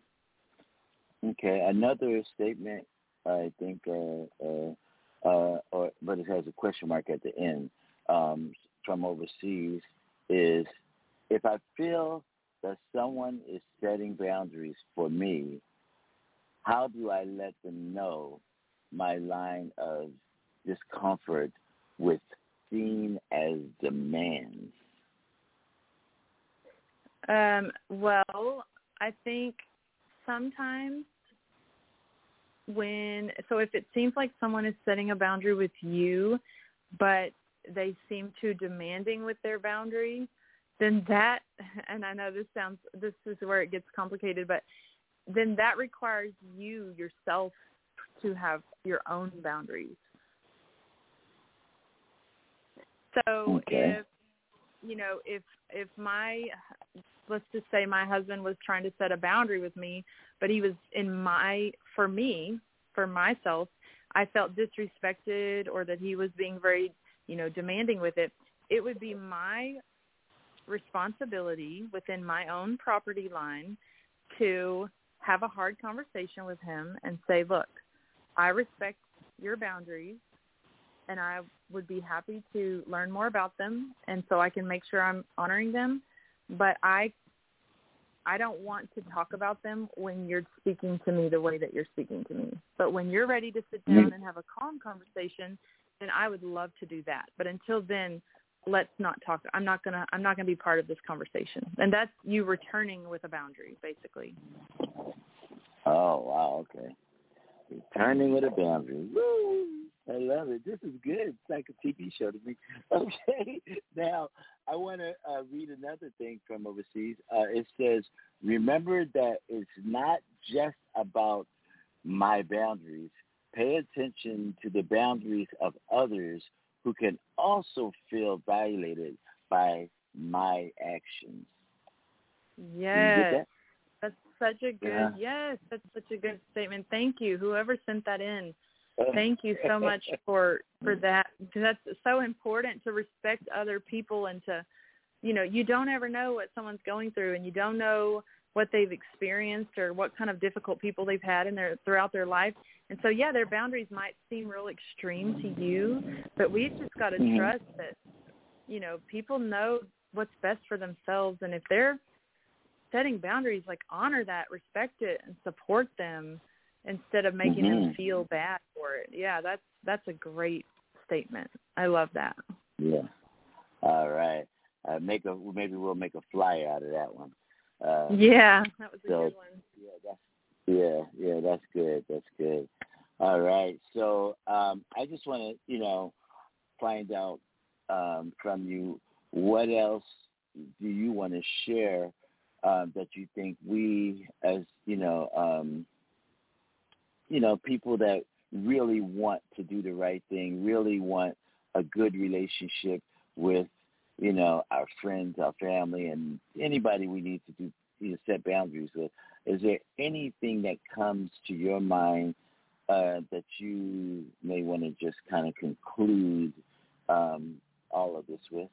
Okay. Another statement, I think, uh, uh, Uh, or, but it has a question mark at the end, um, from overseas, is if I feel that someone is setting boundaries for me, how do I let them know my line of discomfort with seen as demands? Um, well, I think sometimes when, so if it seems like someone is setting a boundary with you, but they seem too demanding with their boundary, then that, and I know this sounds, this is where it gets complicated, but then that requires you yourself to have your own boundaries. So okay. if, you know, if, if my, let's just say my husband was trying to set a boundary with me, but he was in my, for me, for myself, I felt disrespected or that he was being very, you know, demanding with it, it would be my responsibility within my own property line to have a hard conversation with him and say, look, I respect your boundaries and I would be happy to learn more about them and so I can make sure I'm honoring them, but I I don't want to talk about them when you're speaking to me the way that you're speaking to me. But when you're ready to sit down and have a calm conversation, then I would love to do that. But until then, let's not talk. I'm not gonna. I'm not gonna be part of this conversation. And that's you returning with a boundary, basically. Oh wow, okay. Returning with a boundary. Woo! I love it. This is good. It's like a T V show to me. Okay. Now, I want to uh, read another thing from overseas. Uh, it says, remember that it's not just about my boundaries. Pay attention to the boundaries of others who can also feel violated by my actions. Yes. That's such a good, yeah. yes, that's such a good statement. Thank you. Whoever sent that in. Thank you so much for, for that, because that's so important to respect other people and to, you know, you don't ever know what someone's going through and you don't know what they've experienced or what kind of difficult people they've had in their throughout their life. And so, yeah, their boundaries might seem real extreme to you, but we've just got to mm-hmm. trust that, you know, people know what's best for themselves. And if they're setting boundaries, like honor that, respect it, and support them instead of making mm-hmm. them feel bad for it. Yeah, that's that's a great statement. I love that. Yeah. All right. Uh, make a maybe we'll make a flyer out of that one. Uh, yeah, that was a so, good one. Yeah, that's yeah, yeah, that's good. That's good. All right. So um, I just want to, you know, find out um, from you what else do you want to share uh, that you think we, as you know, um, you know, people that really want to do the right thing, really want a good relationship with, you know, our friends, our family, and anybody we need to do, you know, set boundaries with. Is there anything that comes to your mind uh, that you may want to just kind of conclude um, all of this with?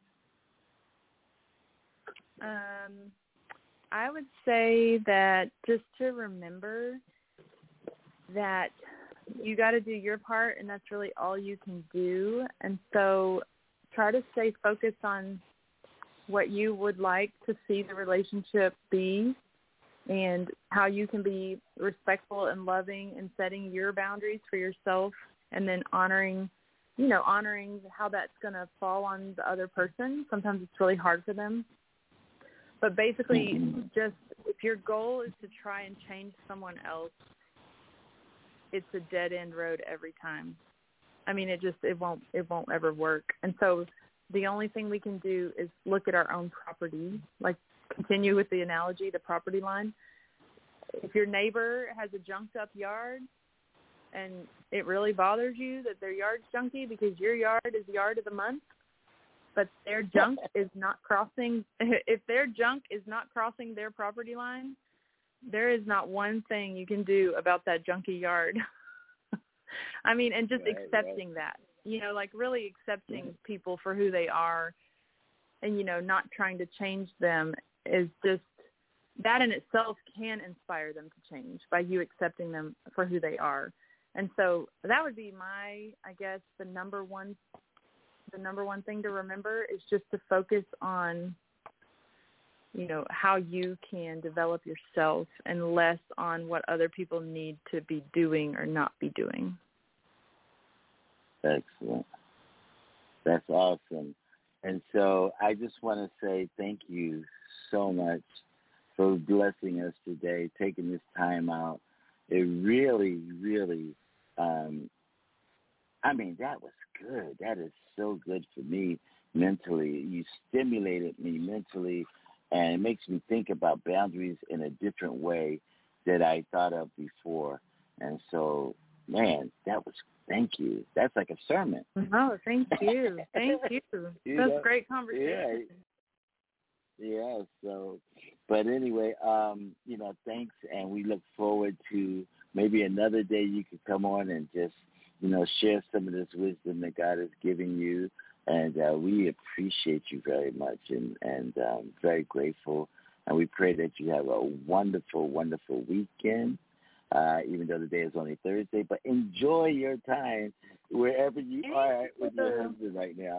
Um, I would say that just to remember that you got to do your part, and that's really all you can do. And so try to stay focused on what you would like to see the relationship be and how you can be respectful and loving and setting your boundaries for yourself, and then honoring, you know, honoring how that's going to fall on the other person. Sometimes it's really hard for them. But basically, mm-hmm. just if your goal is to try and change someone else, it's a dead end road every time. I mean, it just, it won't, it won't ever work. And so the only thing we can do is look at our own property, like continue with the analogy, the property line. If your neighbor has a junked up yard and it really bothers you that their yard's junky because your yard is yard of the month, but their junk is not crossing, if their junk is not crossing their property line, there is not one thing you can do about that junky yard. I mean, and just right, accepting right. that, you know, like really accepting right. people for who they are and, you know, not trying to change them is just, that in itself can inspire them to change by you accepting them for who they are. And so that would be my, I guess, the number one, the number one thing to remember is just to focus on you know, how you can develop yourself and less on what other people need to be doing or not be doing. Excellent. That's awesome. And so I just want to say thank you so much for blessing us today, taking this time out. It really, really, um, I mean, that was good. That is so good for me mentally. You stimulated me mentally, and it makes me think about boundaries in a different way that I thought of before. And so, man, that was, thank you. That's like a sermon. Oh, thank you. Thank you. you That's know, a great conversation. Yeah. Yeah, so, but anyway, um, you know, thanks, and we look forward to maybe another day you could come on and just, you know, share some of this wisdom that God is giving you, and uh, we appreciate you very much, and, and um, very grateful, and we pray that you have a wonderful, wonderful weekend, uh, even though the day is only Thursday, but enjoy your time wherever you Thank are you. with your husband right now.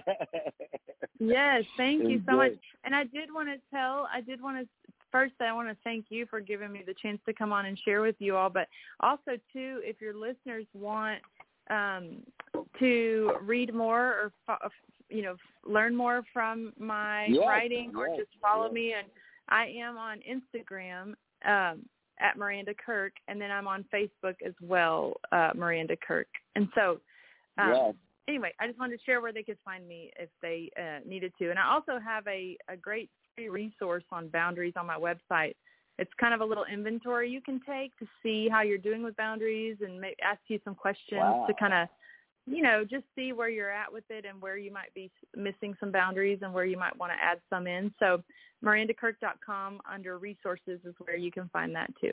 Yes, thank you so Enjoy. much. And I did want to tell, I did want to, first I want to thank you for giving me the chance to come on and share with you all, but also, too, if your listeners want um, to read more or, you know, learn more from my yes, writing or yes, just follow yes. me, and I am on Instagram um, at Miranda Kirk, and then I'm on Facebook as well, uh, Miranda Kirk. And so, um, yes. anyway, I just wanted to share where they could find me if they uh, needed to. And I also have a, a great free resource on boundaries on my website. It's kind of a little inventory you can take to see how you're doing with boundaries and may, ask you some questions Wow. to kind of, you know, just see where you're at with it and where you might be missing some boundaries and where you might want to add some in. So Miranda Kirk dot com under resources is where you can find that too.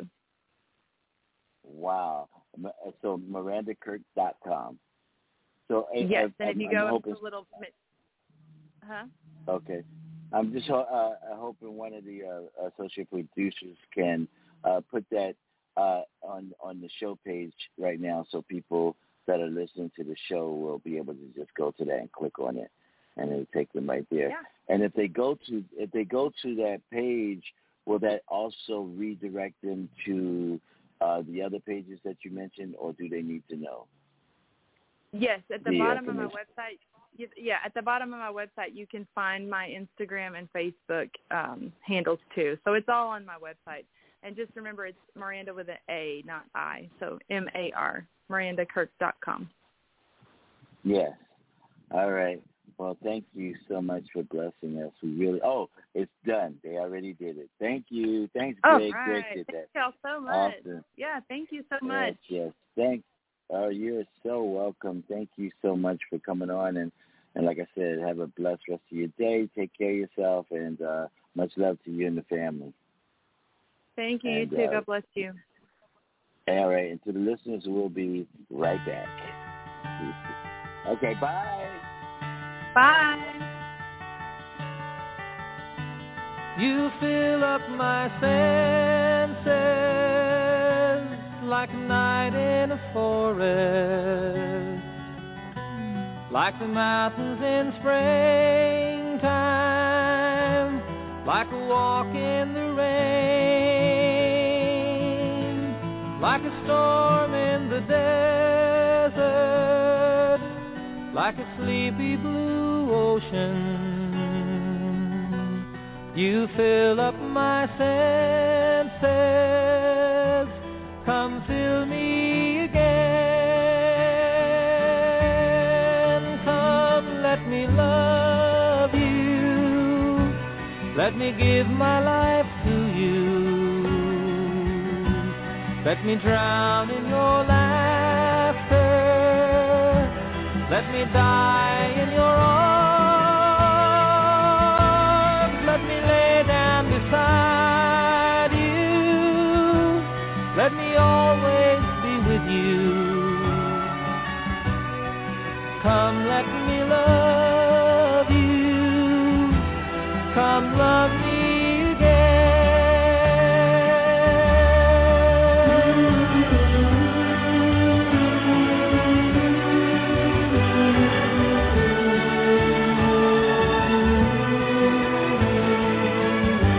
Wow. So Miranda Kirk dot com. So yes, I, and if I'm, you I'm go hoping, a little bit, huh? Okay. I'm just uh, hoping one of the uh, associate producers can uh, put that uh, on on the show page right now, so people that are listening to the show will be able to just go to that and click on it, and it'll take them right there. Yeah. And if they go to if they go to that page, will that also redirect them to uh, the other pages that you mentioned, or do they need to know? Yes, at the, the bottom of my website. Yeah, at the bottom of my website, you can find my Instagram and Facebook um, handles too. So it's all on my website. And just remember, it's Miranda with an A, not I. So M A R, Miranda Kirk dot com. Yes. All right. Well, thank you so much for blessing us. We really, oh, it's done. They already did it. Thank you. Thanks, Greg. Oh, Greg right. did that. Thank y'all so much. Awesome. Yeah, thank you so yes, much. Yes, thanks. Oh, you're so welcome. Thank you so much for coming on. And, and like I said, have a blessed rest of your day. Take care of yourself, and uh, much love to you and the family. Thank you. And, you too. uh, God bless you. All right. And to the listeners, we'll be right back. Okay, bye. Bye. You fill up my senses like a night in a forest, like the mountains in springtime, like a walk in the rain, like a storm in the desert, like a sleepy blue ocean. You fill up my senses, come fill me again. Come, let me love you, let me give my life to you, let me drown in your laughter, let me die in your arms. Beside you, let me always be with you. Come, let me love you. Come, love me again.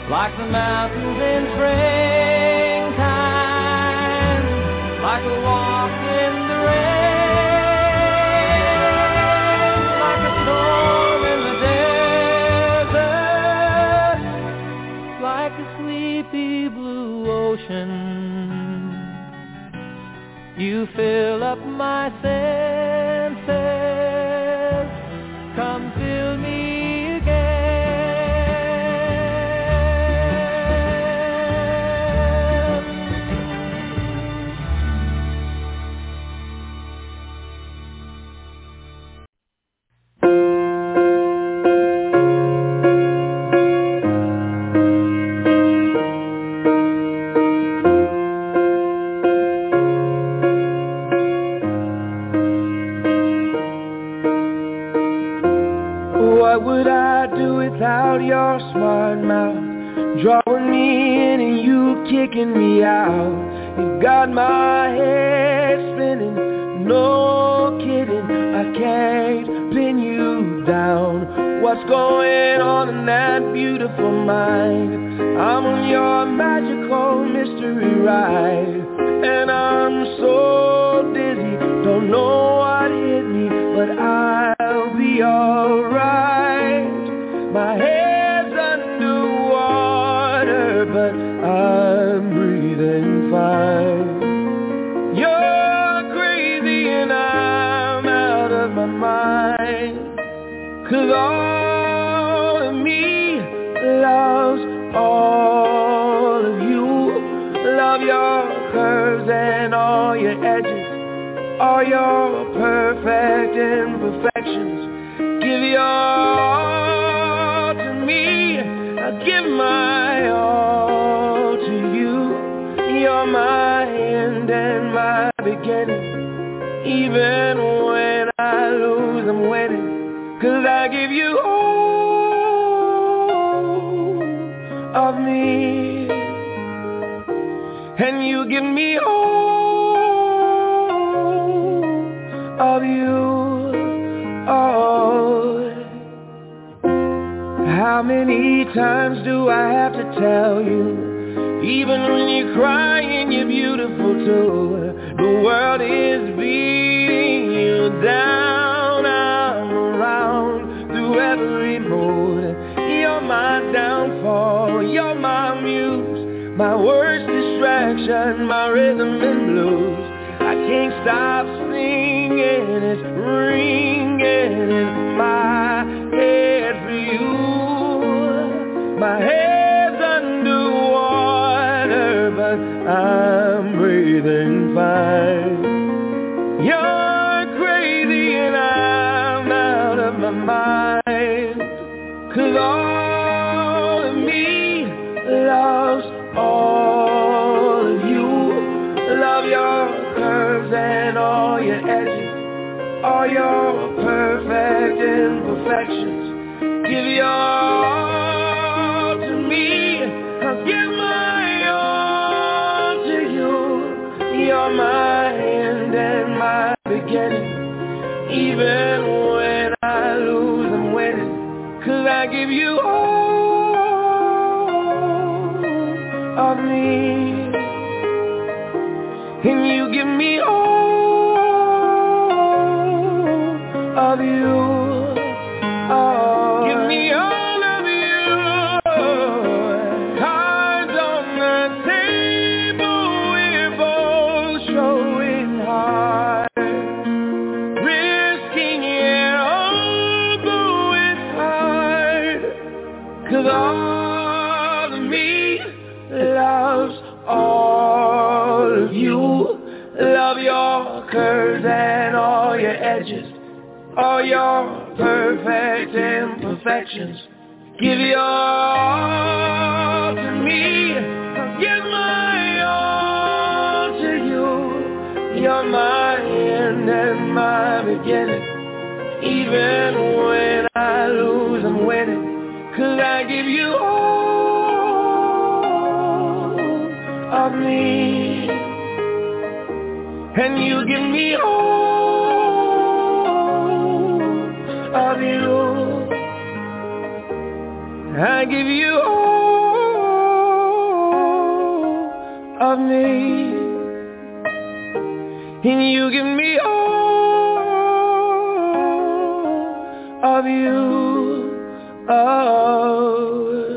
like the mountains in springtime, like a walk in the rain, like a storm in the desert, like a sleepy blue ocean. You fill up my senses, come fill me again. What would I do without your smart mouth? Drawing me in and you kicking me out. You got my head spinning, no kidding. I can't pin you down. What's going on in that beautiful mind? I'm on your magical mystery ride, and I'm so dizzy, don't know what hit me, but I'll be alright. My head's underwater, but I'm breathing fine. You're crazy and I'm out of my mind, 'cause all of me loves all of you. Love your curves and all your edges, all your perfect imperfections. Give your all to me, I give my all to you. You're my end and my beginning. Even when I lose, I'm winning, 'cause I give you all of me, and you give me all of you. Oh, how many times do I have to tell you? Even when you're crying, you're beautiful too. The world is beating you down. I'm around through every mood. You're my downfall, you're my muse, my worst distraction, my rhythm and blues. I can't stop singing, it's ringing in my head for you. My head's underwater, but I'm breathing fine. You're crazy and I'm out of my mind, 'cause all of me loves all of you. Love your curves and all your edges, all your perfect imperfections. Give your all to me, I'll give my all to you. You're my end and my beginning. Even when I lose, I'm winning, 'cause I give you all of me, and you give me all of you. Oh, give me all of you. Cards on the table, we're both showing hard, risking it all, though it's hard, 'cause all of me loves all of you. Love your curves and all your edges, all your perfect imperfections. Give your all to me, I'll give my all to you. You're my end and my beginning. Even when I lose, I'm winning, 'cause I give you all of me, and you give me all of you. I give you all of me, and you give me all of you. Oh.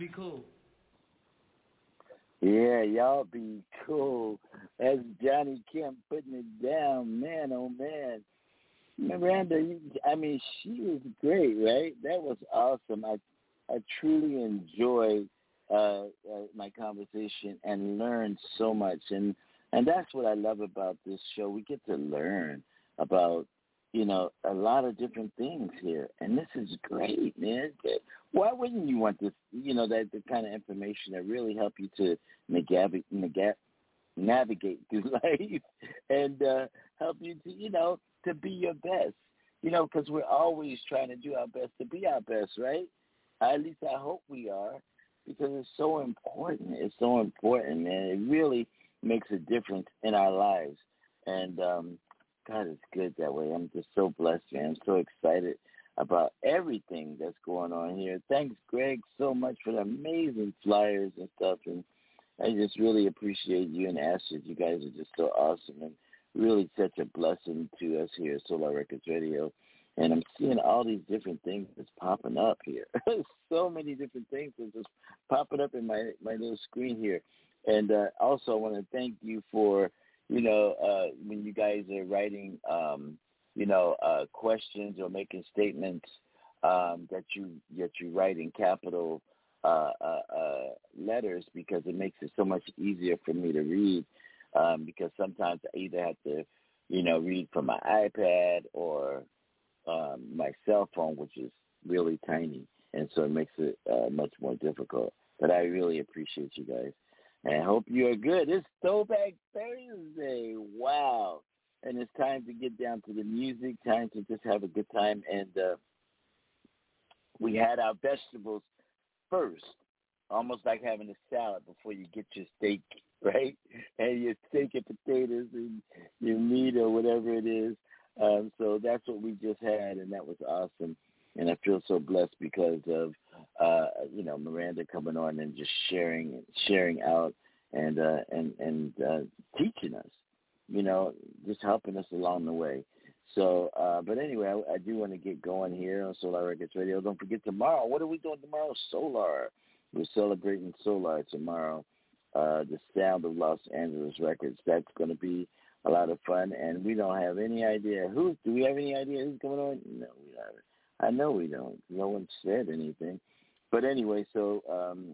be cool. Yeah, y'all be cool. That's Johnny Kemp putting it down. Man, oh, man. Miranda, you, I mean, she was great, right? That was awesome. I I truly enjoyed uh, uh, my conversation and learned so much. And, and that's what I love about this show. We get to learn about, you know, a lot of different things here. And this is great, man. Why wouldn't you want this, you know, that the kind of information that really help you to navigate, navigate through life and uh, help you to, you know, to be your best, you know, because we're always trying to do our best to be our best, right? At least I hope we are, because it's so important. It's so important, man. It really makes a difference in our lives. And, um, God, it's good that way. I'm just so blessed, man. I'm so excited about everything that's going on here. Thanks, Greg, so much for the amazing flyers and stuff. And I just really appreciate you and Astrid. You guys are just so awesome and really such a blessing to us here at Solar Records Radio. And I'm seeing all these different things that's popping up here. So many different things that's just popping up in my, my little screen here. And uh, also I want to thank you for, you know, uh, when you guys are writing, um, you know, uh, questions or making statements um, that you that you write in capital uh, uh, uh, letters, because it makes it so much easier for me to read. Um, because sometimes I either have to, you know, read from my iPad or um, my cell phone, which is really tiny, and so it makes it uh, much more difficult. But I really appreciate you guys, and I hope you are good. It's Throwback Thursday. Wow. And it's time to get down to the music, time to just have a good time. And uh, we had our vegetables first, almost like having a salad before you get your steak, right? And your steak and potatoes and your meat or whatever it is. Um, so that's what we just had, and that was awesome. And I feel so blessed because of, uh, you know, Miranda coming on and just sharing sharing out and uh, and, and uh, teaching us, you know, just helping us along the way. So, uh, but anyway, I, I do want to get going here on Solar Records Radio. Don't forget tomorrow. What are we doing tomorrow? Solar. We're celebrating Solar tomorrow, uh, the sound of Los Angeles Records. That's going to be a lot of fun, and we don't have any idea who. Do we have any idea who's coming on? No, we haven't. I know we don't. No one said anything. But anyway, so um,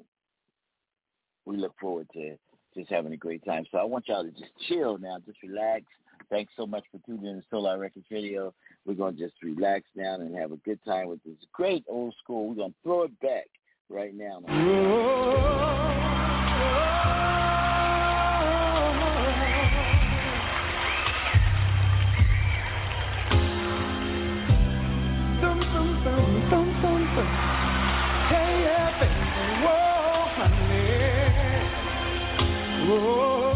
we look forward to just having a great time. So I want y'all to just chill now, just relax. Thanks so much for tuning in to Solar Records Radio. We're going to just relax down and have a good time with this great old school. We're going to throw it back right now. Dum, dum, dum, dum, dum, dum. Hey, yeah, baby. Whoa, honey. Whoa,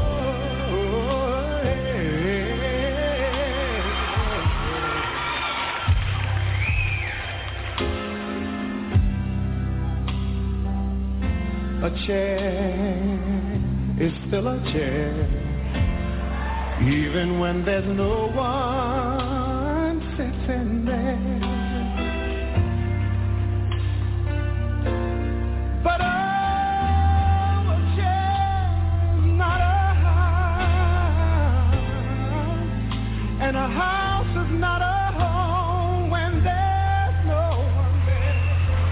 hey. A chair is still a chair, even when there's no one sitting there. But oh, a chair's not a house, and a house is not a home when there's no one there.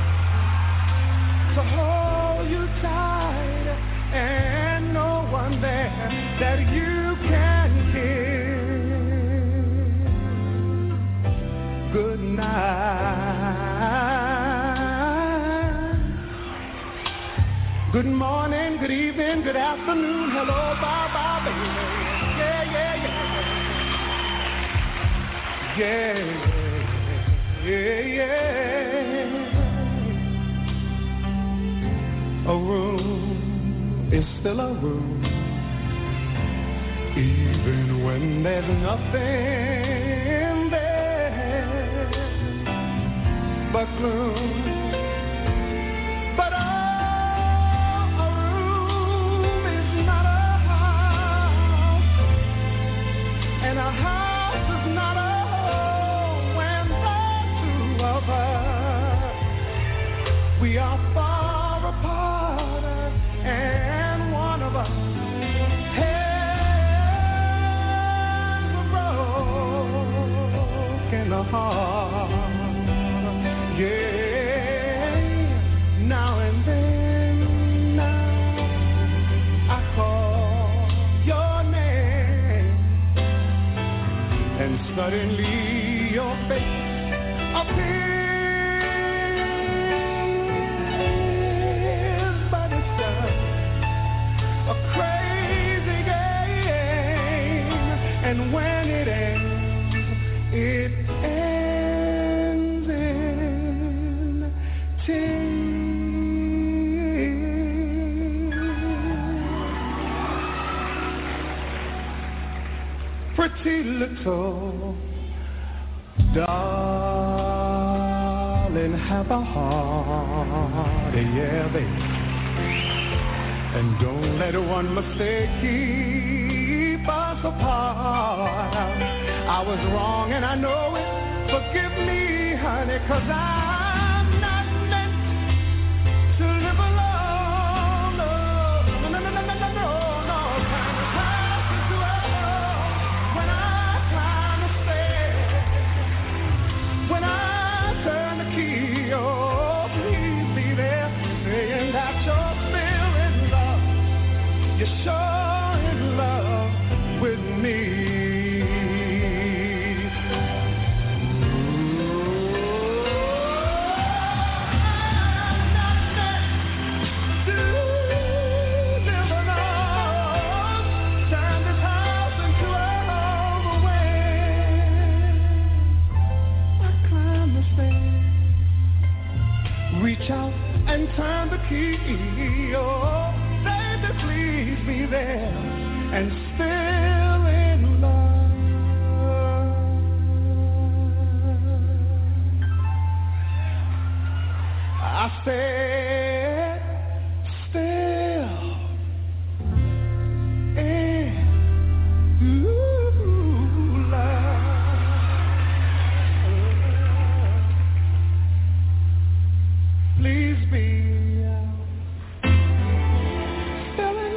So hold you tight, and no one there that you can give good night. Good morning, good evening, good afternoon, hello, bye-bye, baby. Yeah, yeah, yeah. Yeah, yeah, yeah. A room is still a room, even when there's nothing there but gloom. But oh, and a house is not a home when the two of us, we are far apart. heart. Yeah, now and then now I call your name, and suddenly your face appears, but it's just a crazy game, and when it ends, it ends in tears. Pretty little darling, have a heart, yeah, baby. And don't let one mistake keep us apart. I was wrong and I know it. Forgive me, honey, 'cause I'm not meant to live alone. No, no, no, no, no, no, no, no. Time to pass into a hole when I climb the stairs. When I turn the key, oh, please be there, saying that you're still in love. You're sure in love with me. Reach out and turn the key, oh, baby, please be there, and still in love. I said, still in love. Please be still in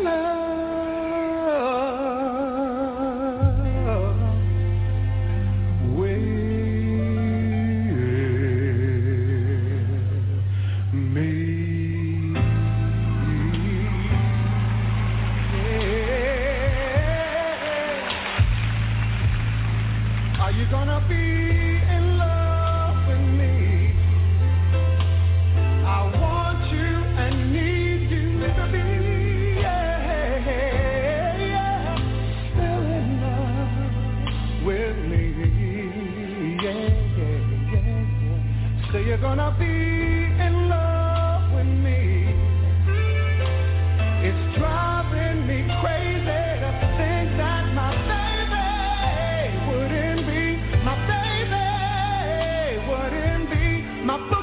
love with me. Yeah. Are you gonna be in love with me? I want you and need you to be, yeah, yeah, still in love with me, yeah, yeah, yeah, yeah. So you're gonna be in love with me. It's driving me crazy to think that my baby wouldn't be, my baby wouldn't be, my book.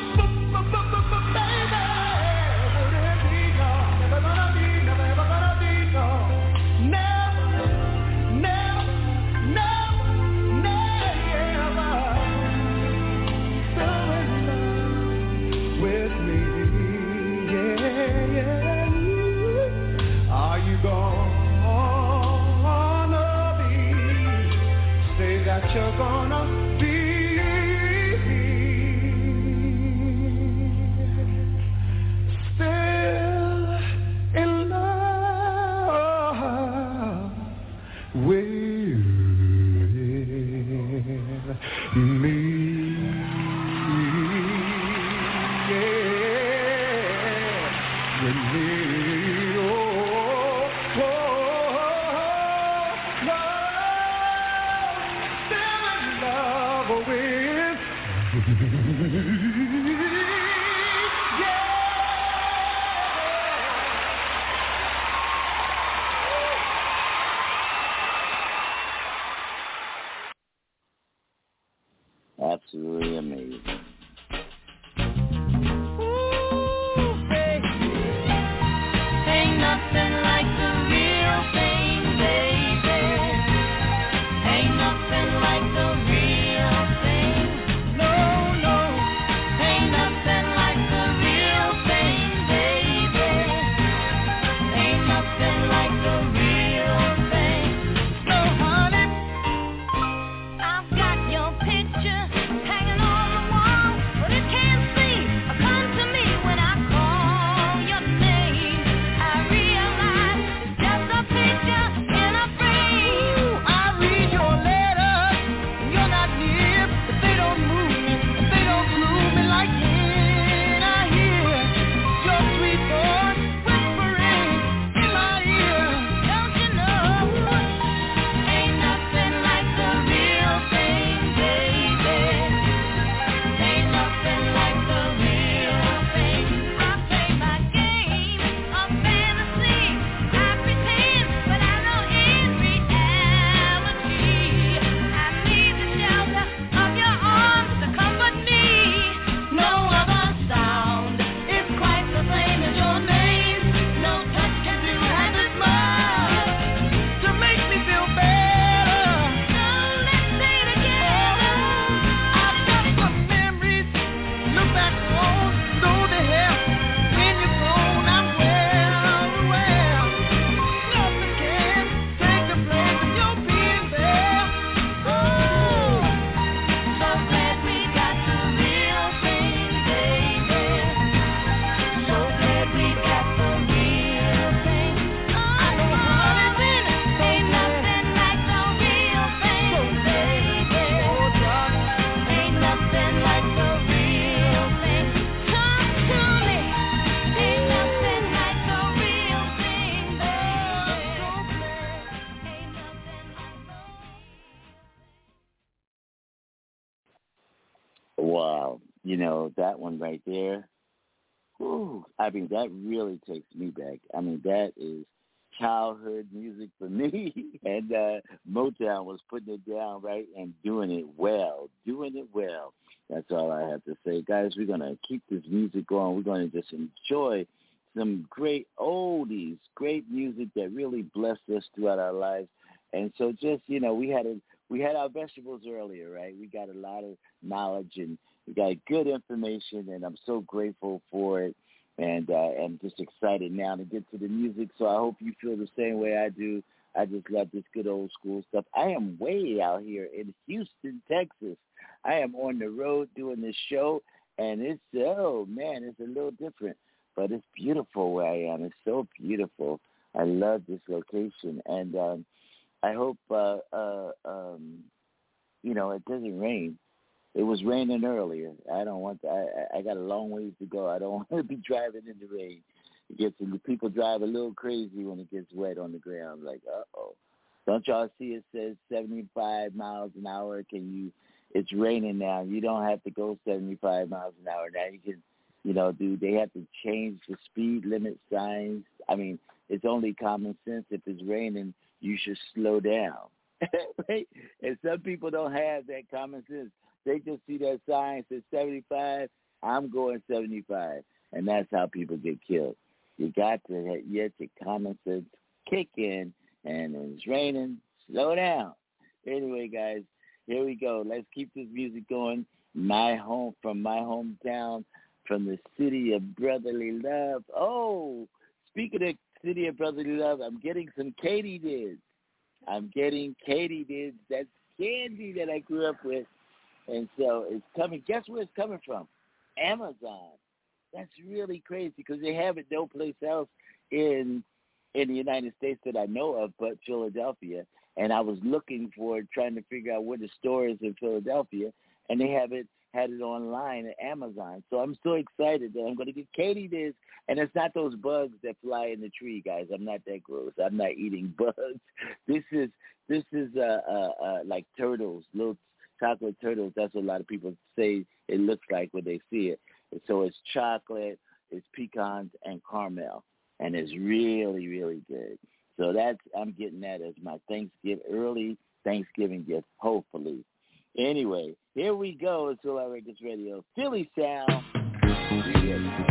You're gonna be still in love with me. Yeah, with me. Oh, oh, oh, oh. Absolutely amazing. Ooh, baby. Ain't nothing like the real thing, baby. Ain't nothing like the real thing. No, no. Ain't nothing like the real thing, baby. Ain't nothing like the real thing. So, honey, I've got your picture Wow. You know, that one right there, whew, I mean, that really takes me back. I mean, that is childhood music for me. And uh, Motown was putting it down, right, and doing it well, doing it well. That's all I have to say. Guys, we're going to keep this music going. We're going to just enjoy some great oldies, great music that really blessed us throughout our lives. And so just, you know, we had a, we had our vegetables earlier, right? We got a lot of knowledge and we got good information, and I'm so grateful for it. And uh, I'm just excited now to get to the music, so I hope you feel the same way I do. I just love this good old school stuff. I am way out here in Houston, Texas. I am on the road doing this show, and it's, oh, man, it's a little different. But it's beautiful where I am. It's so beautiful. I love this location. And um, I hope, uh, uh, um, you know, it doesn't rain. It was raining earlier. I don't want to, I, I got a long ways to go. I don't want to be driving in the rain. It gets, people drive a little crazy when it gets wet on the ground. Like, uh-oh. Don't y'all see it says seventy-five miles an hour? Can you, it's raining now. You don't have to go seventy-five miles an hour. Now you can, you know, do they have to change the speed limit signs? I mean, it's only common sense. If it's raining, you should slow down. Right? And some people don't have that common sense. They just see that sign says seventy-five, I'm going seventy-five. And that's how people get killed. You got to get your common sense kick in, and when it's raining, slow down. Anyway, guys, here we go. Let's keep this music going. My home, from my hometown, from the city of brotherly love. Oh, speaking of city of brotherly love, I'm getting some katydids. I'm getting katydids. That's candy that I grew up with. And so it's coming. Guess where it's coming from? Amazon. That's really crazy because they have it no place else in in the United States that I know of but Philadelphia. And I was looking for it, trying to figure out where the store is in Philadelphia, and they have it had it online at Amazon. So I'm so excited that I'm going to get katydids. And it's not those bugs that fly in the tree, guys. I'm not that gross. I'm not eating bugs. This is this is uh, uh, uh, like turtles, little chocolate turtles. That's what a lot of people say it looks like when they see it. And so it's chocolate, it's pecans, and caramel, and it's really, really good. So that's I'm getting that as my Thanksgiving early Thanksgiving gift, hopefully. Anyway, here we go. It's Soul Records Radio, Philly Sound. Yeah.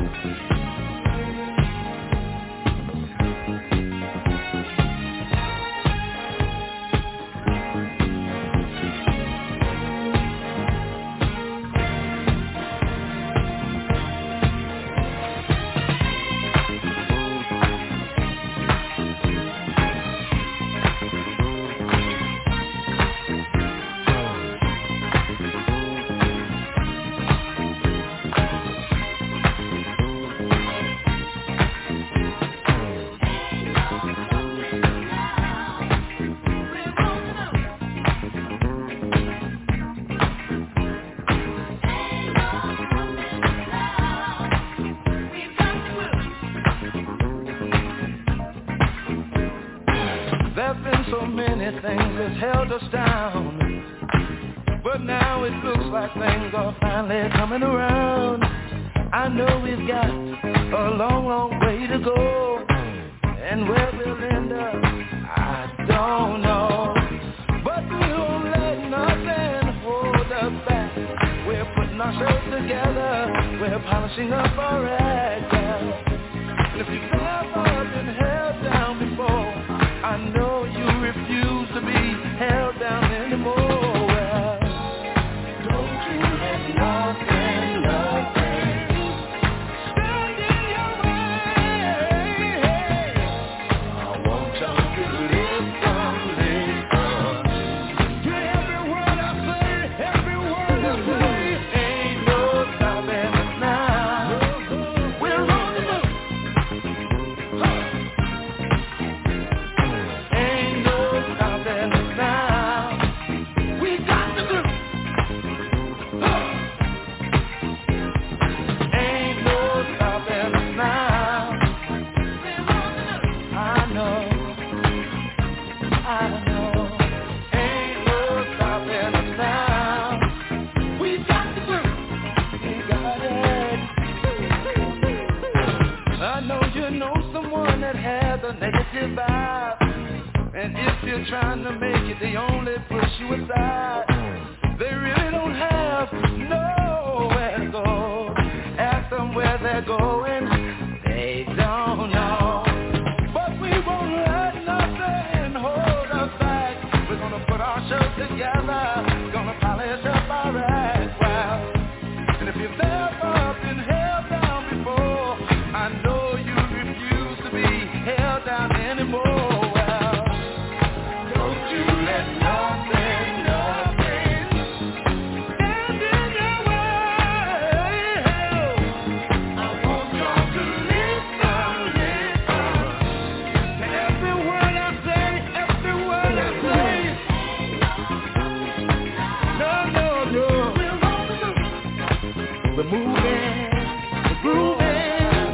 Things that's held us down, but now it looks like things are finally coming around. I know we've got a long, long way to go, and where we'll end up, I don't know. But we won't let nothing hold us back. We're putting ourselves together, we're polishing up our act. And if you've never been held down before, I know you refuse to be held down anymore. Well, don't you let nothing, nothing stand in your way. I want you to listen, listen to every word I say, every word I say. Ain't no stopping us now. We're on the move. they're trying to make it, they only push you aside. They really don't have nowhere to go. Ask them where they're going, they don't know. But we won't let nothing hold us back. We're gonna put our show together, gonna polish up our act. Well, and if you've ever been held down before, I know you refuse to be held down anymore. Well, don't you let nothing, nothing stand in your way. I want y'all to listen, listen to every word I say, every word I say. No, no, no. We're moving, we're grooving,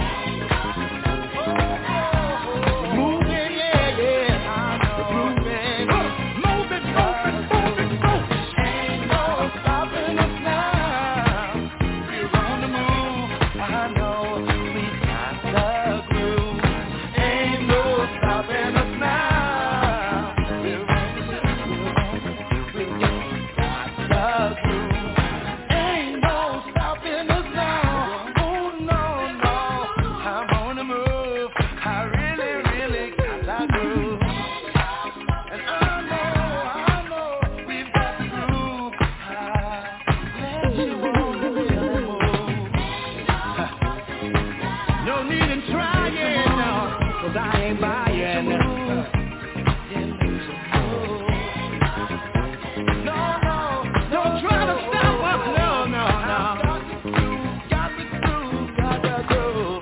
we're moving, yeah, yeah. We're grooving, moving, moving, moving, moving. Ain't no stopping us now. We're on the move. I know we got the groove. Ain't no stopping us now. We're on the move. We got the groove. Ain't no stopping us now. Oh no, no, I'm on the move. I really, really got that groove. And I know, I know, we've got the groove. I let you on the really move. No need in trying, no, 'cause I ain't buying. No, no, don't try to stop us. No, no, no. Got the groove, got the groove.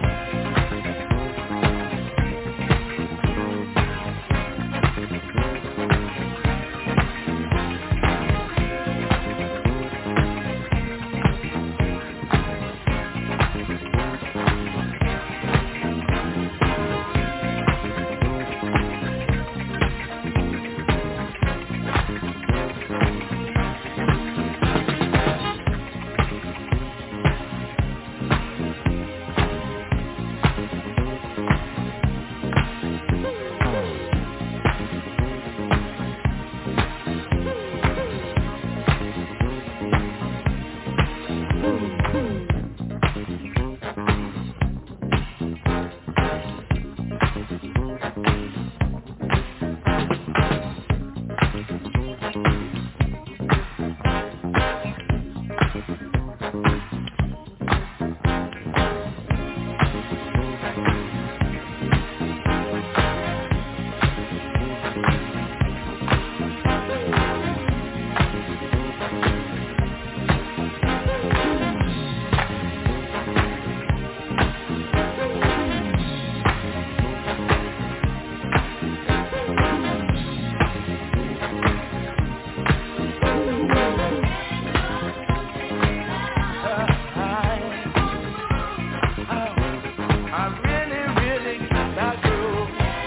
I really, really got that groove.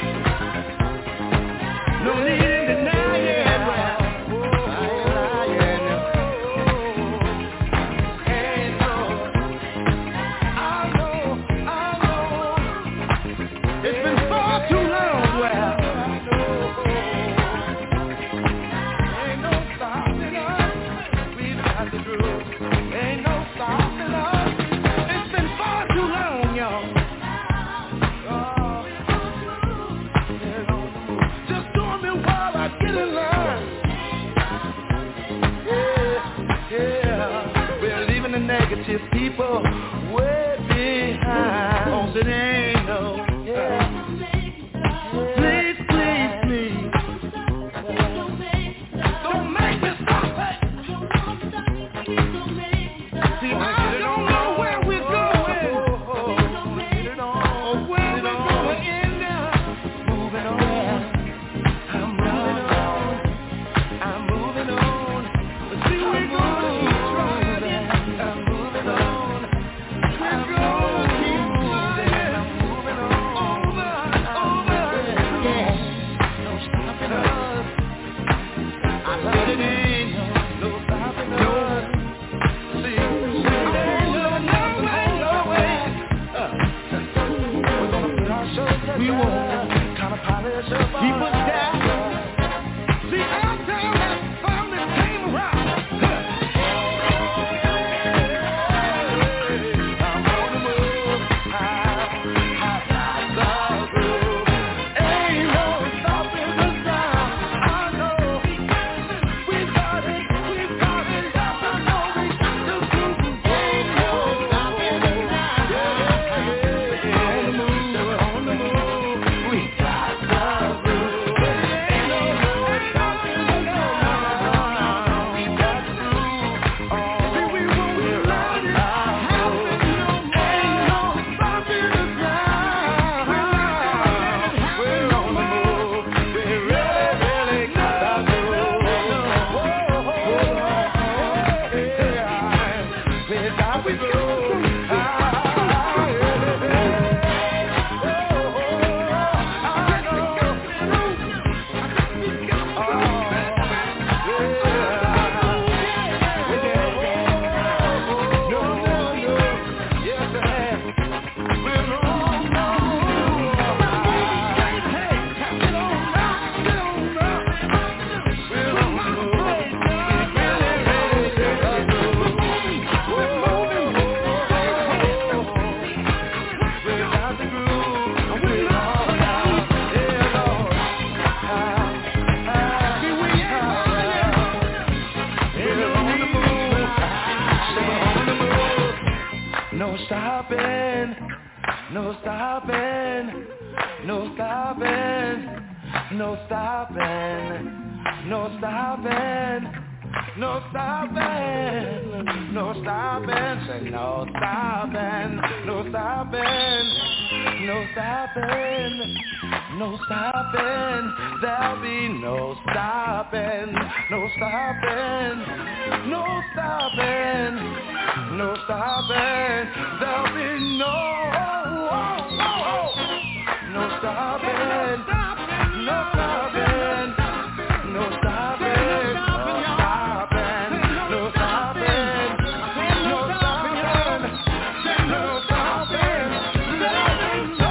No need in denying. I ain't lying. Ain't no. I know, I know. It's been far too long. Well, ain't no stopping us. We've got the groove. Ain't no stopping us. It's been far too long, y'all. Just doing me while I get in line. Yeah, yeah. We're leaving the negative people way behind. Oh, it ain't no. Yeah. Please, please, please. Don't make me stop it. See, I don't know where we're going. Or where we're going in now. Moving on. I'm moving on. I'm moving on. See, we're gonna keep trying. I'm moving on. stopping, no stopping, no stopping, no stopping, no stopping, no stopping, no stopping, say no stopping, no stopping, no stopping, no stopping, there'll be no stopping, no stopping, no stopping, no stopping, there'll be no, no stopping, no stopping, no stopping, no stopping, no stopping, no stopping, no stopping, there'll be no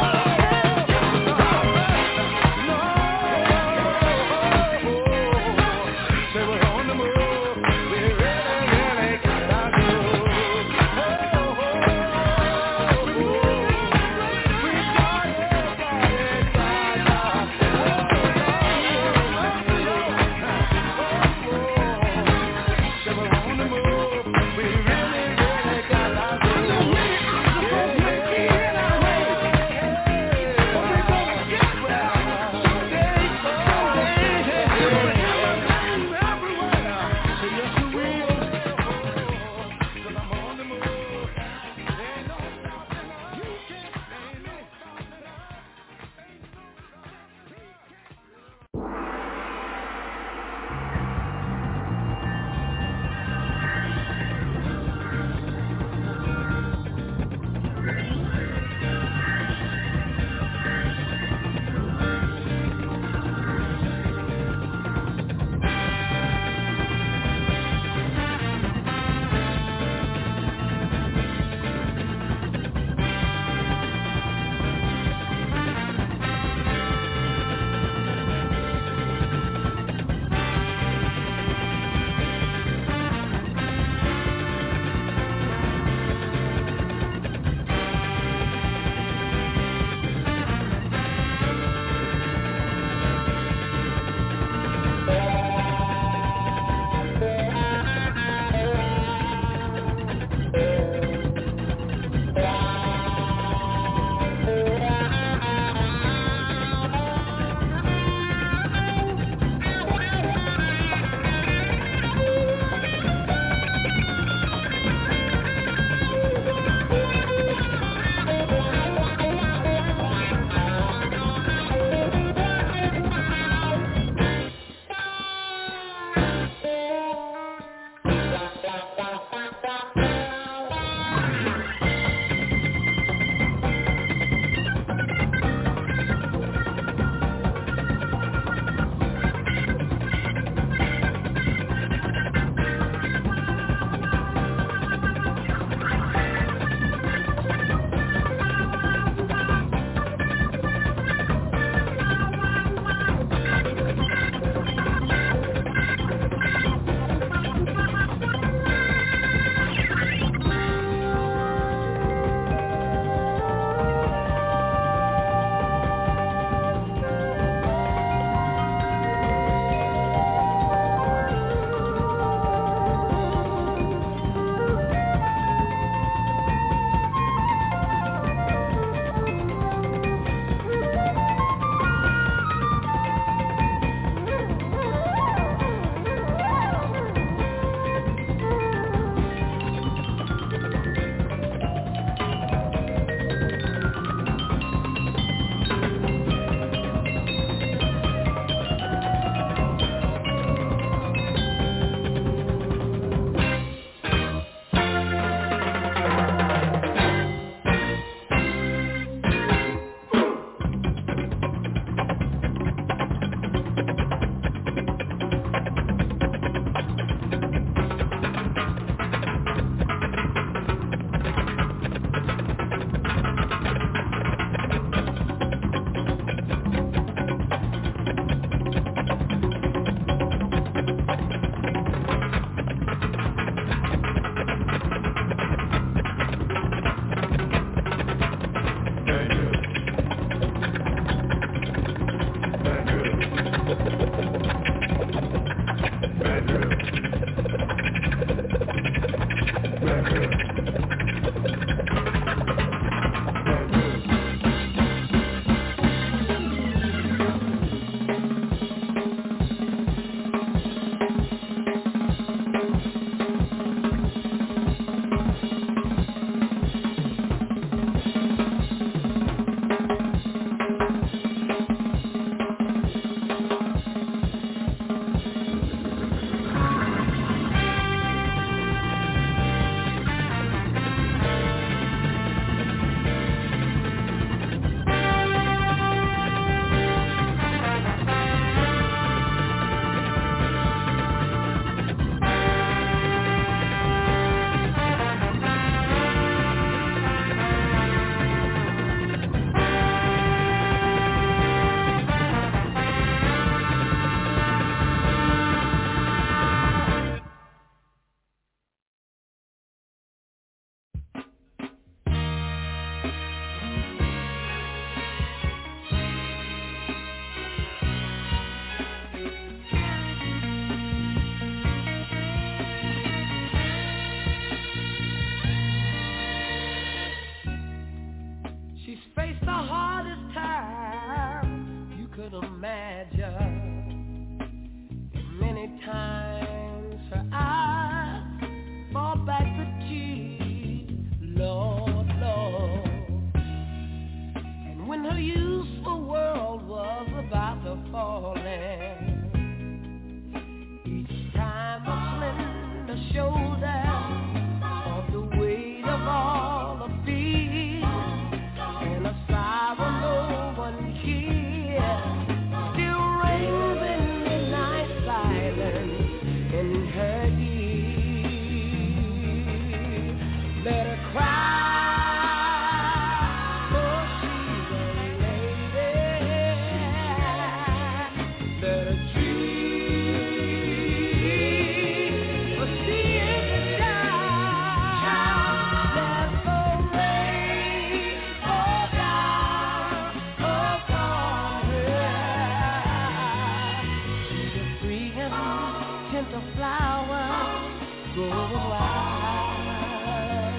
flower growing wild.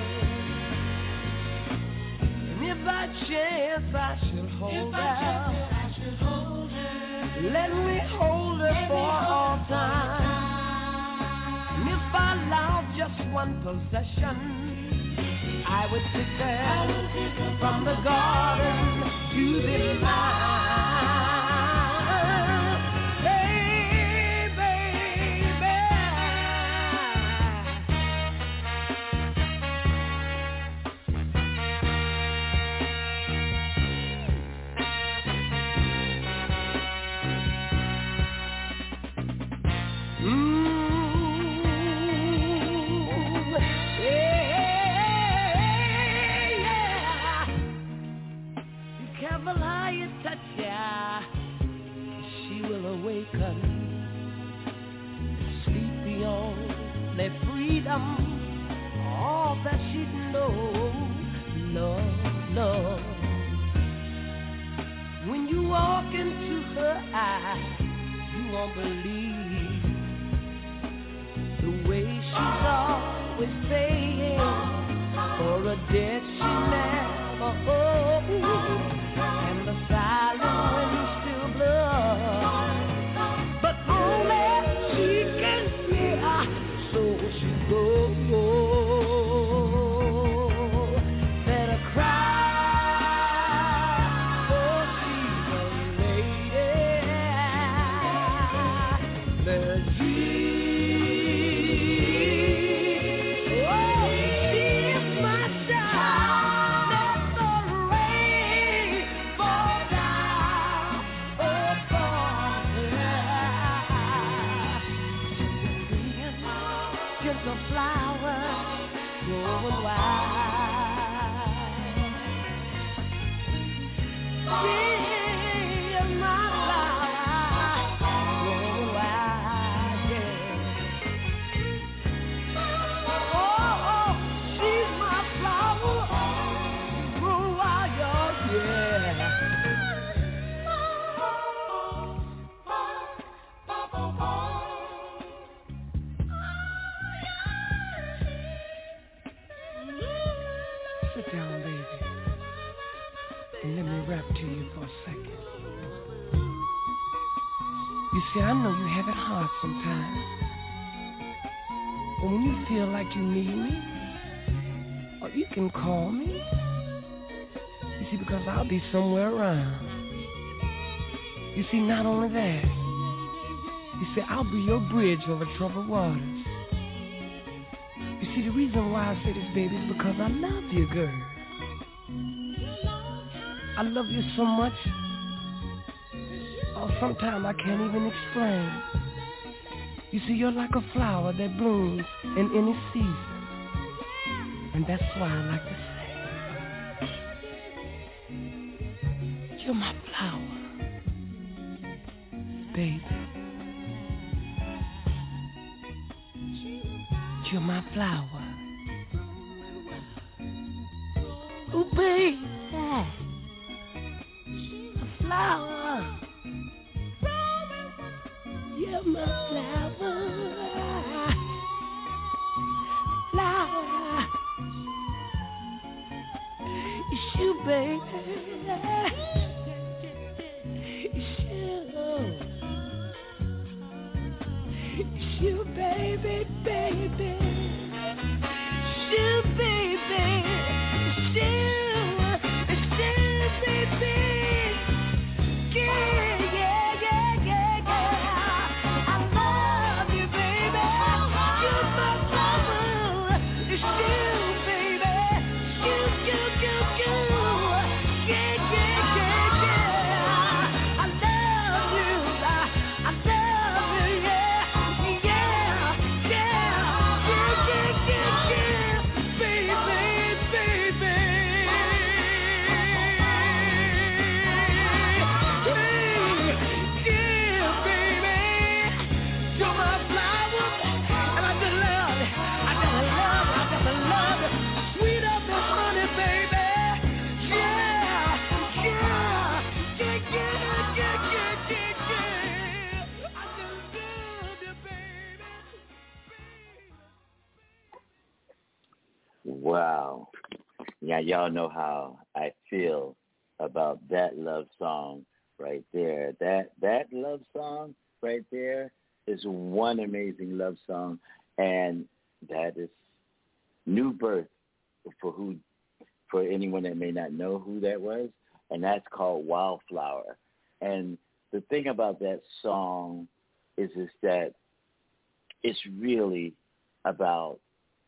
And if by chance I should hold her, let me hold her for all time. And if I allowed just one possession, I would pick her from the garden to the line. Hey, baby, mm. Sleepy on that freedom, all that she knows, love, love. When you walk into her eyes, you won't believe the way she's always saying, for a debt she never owed, and the silent wind still blows. But only she can hear, so she goes. Let her cry, for she's a lady. Let her dream. Oh, she's my child. Let the rain fall down upon her. Just a flower growing wild. She is my flower growing wild, yeah. Oh, oh, she's my flower growing wild, yeah. Sit down, baby, and let me rap to you for a second. You see, I know you have it hard sometimes, but when you feel like you need me, or you can call me. You see, because I'll be somewhere around. You see, not only that, you see, I'll be your bridge over troubled waters. You see, the reason why I say this, baby, is because I love you, girl. I love you so much, or sometimes I can't even explain. You see, you're like a flower that blooms in any season, and that's why I like to say, you're my flower, baby. You're my flower. Ooh, baby, a flower. You're my flower. Flower. It's you, baby. It's you. It's you, baby, baby. It's you, baby. It's you. It's you, baby. Yeah, yeah, yeah, yeah, yeah. I love you, baby. You're my flower. It's you, baby. You, you, you, you. Yeah, yeah, yeah, yeah. I love you. I, I love you, yeah. Yeah, yeah, yeah, yeah. Wow. Yeah, y'all know how I feel about that love song right there. That that love song right there is one amazing love song, and that is New Birth for who for anyone that may not know who that was, and that's called Wildflower. And the thing about that song is is that it's really about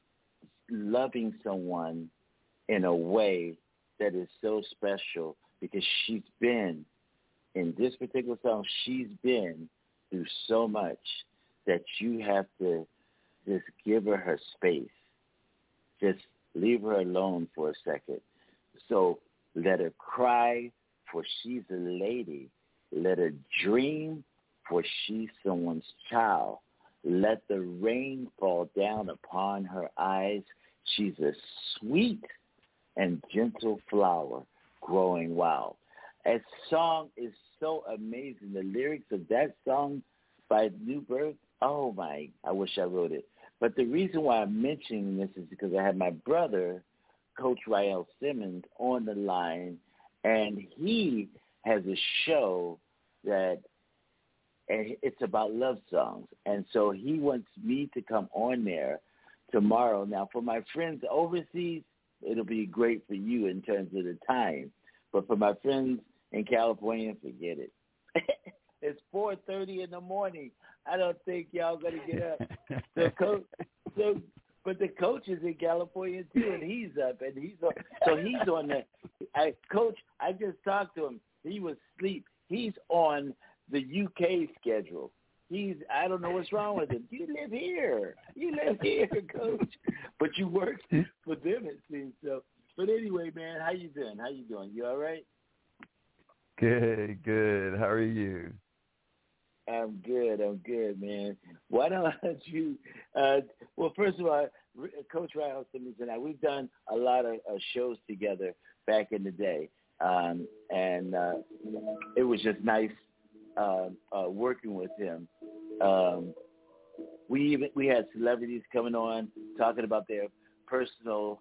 loving someone in a way that is so special, because she's been, in this particular song, she's been through so much that you have to just give her her space. Just leave her alone for a second. So let her cry, for she's a lady. Let her dream, for she's someone's child. Let the rain fall down upon her eyes. She's a sweet and gentle flower growing wild. That song is so amazing. The lyrics of that song by New Birth, oh my, I wish I wrote it. But the reason why I'm mentioning this is because I had my brother, Coach Rael Simmons, on the line, and he has a show that, and it's about love songs. And so he wants me to come on there tomorrow. Now, for my friends overseas, it'll be great for you in terms of the time. But for my friends in California, forget it. It's four thirty in the morning. I don't think y'all going to get up. So, coach, so, but the coach is in California too, and he's up, and he's on. So he's on the. I, coach, I just talked to him. He was asleep. He's on the U K schedule. He's. I don't know what's wrong with him. You live here. You live here, coach. But you work for them, it seems. So, but anyway, man, how you doing? How you doing? You all right? Good, good. How are you? I'm good. I'm good, man. Why don't you? Uh, well, first of all, Coach Rael Simmons and I, we've done a lot of uh, shows together back in the day, um, and uh, it was just nice uh, uh, working with him. Um, we even we had celebrities coming on talking about their personal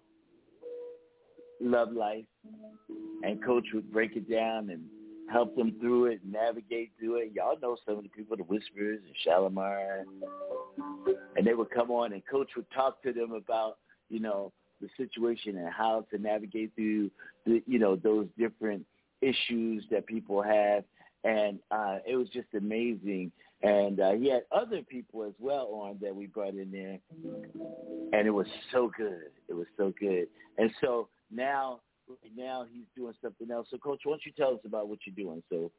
love life, and Coach would break it down and help them through it, navigate through it. Y'all know some of the people, the Whisperers and Shalimar, and they would come on, and Coach would talk to them about, you know, the situation and how to navigate through, the, you know, those different issues that people have. And uh, it was just amazing. And uh, he had other people as well on that we brought in there, and it was so good. It was so good. And so now, now he's doing something else. So, Coach, why don't you tell us about what you're doing? So,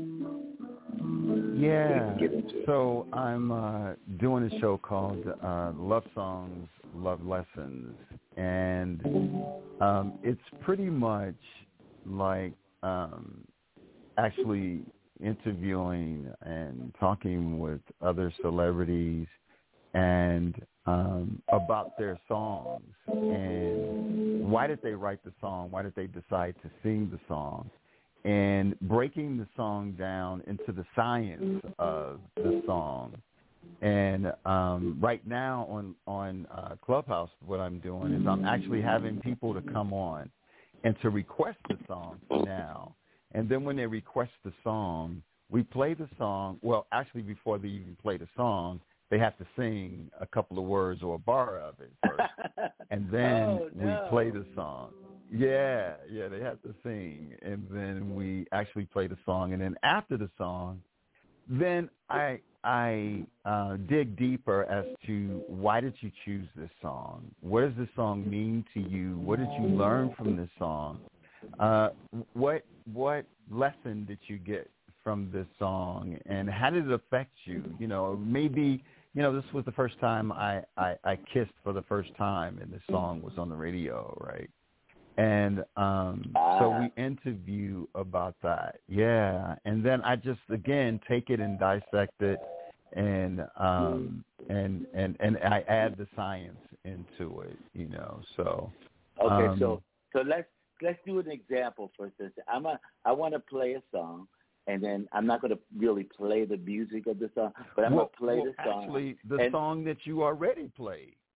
yeah. So I'm uh, doing a show called uh, Love Songs, Love Lessons, and um, it's pretty much like um, actually interviewing and talking with other celebrities and um, about their songs and why did they write the song, why did they decide to sing the song, and breaking the song down into the science of the song. And um, right now on, on uh, Clubhouse, what I'm doing is I'm actually having people to come on and to request the song now. And then when they request the song, we play the song. Well, actually, before they even play the song, they have to sing a couple of words or a bar of it first. And then oh, no. we play the song. Yeah, yeah, they have to sing. And then we actually play the song. And then after the song, then I I uh, dig deeper as to why did you choose this song? What does this song mean to you? What did you learn from this song? Uh, what what lesson did you get from this song, and how did it affect you? You know, maybe, you know, this was the first time I, I, I kissed for the first time, and this song was on the radio, right? And um, so we interview about that, yeah. And then I just, again, take it and dissect it, and um, and and and I add the science into it, you know. So okay, um, so so let's let's do an example for this. I'm a I want to play a song. And then I'm not going to really play the music of the song, but I'm well, going to play well, the song. Actually, the and, song that you already played.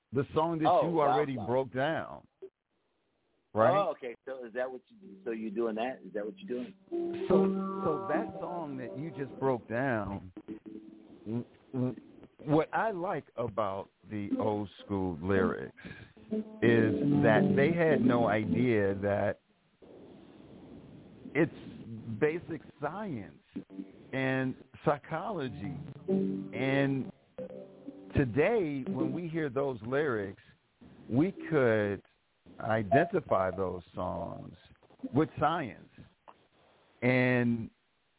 the song that Oh, you Wild already Song. broke down. Right? Oh, okay. So is that what you? So you're doing that? Is that what you're doing? So, so that song that you just broke down, w- w- what I like about the old school lyrics is that they had no idea that it's basic science and psychology. And today, when we hear those lyrics, we could identify those songs with science and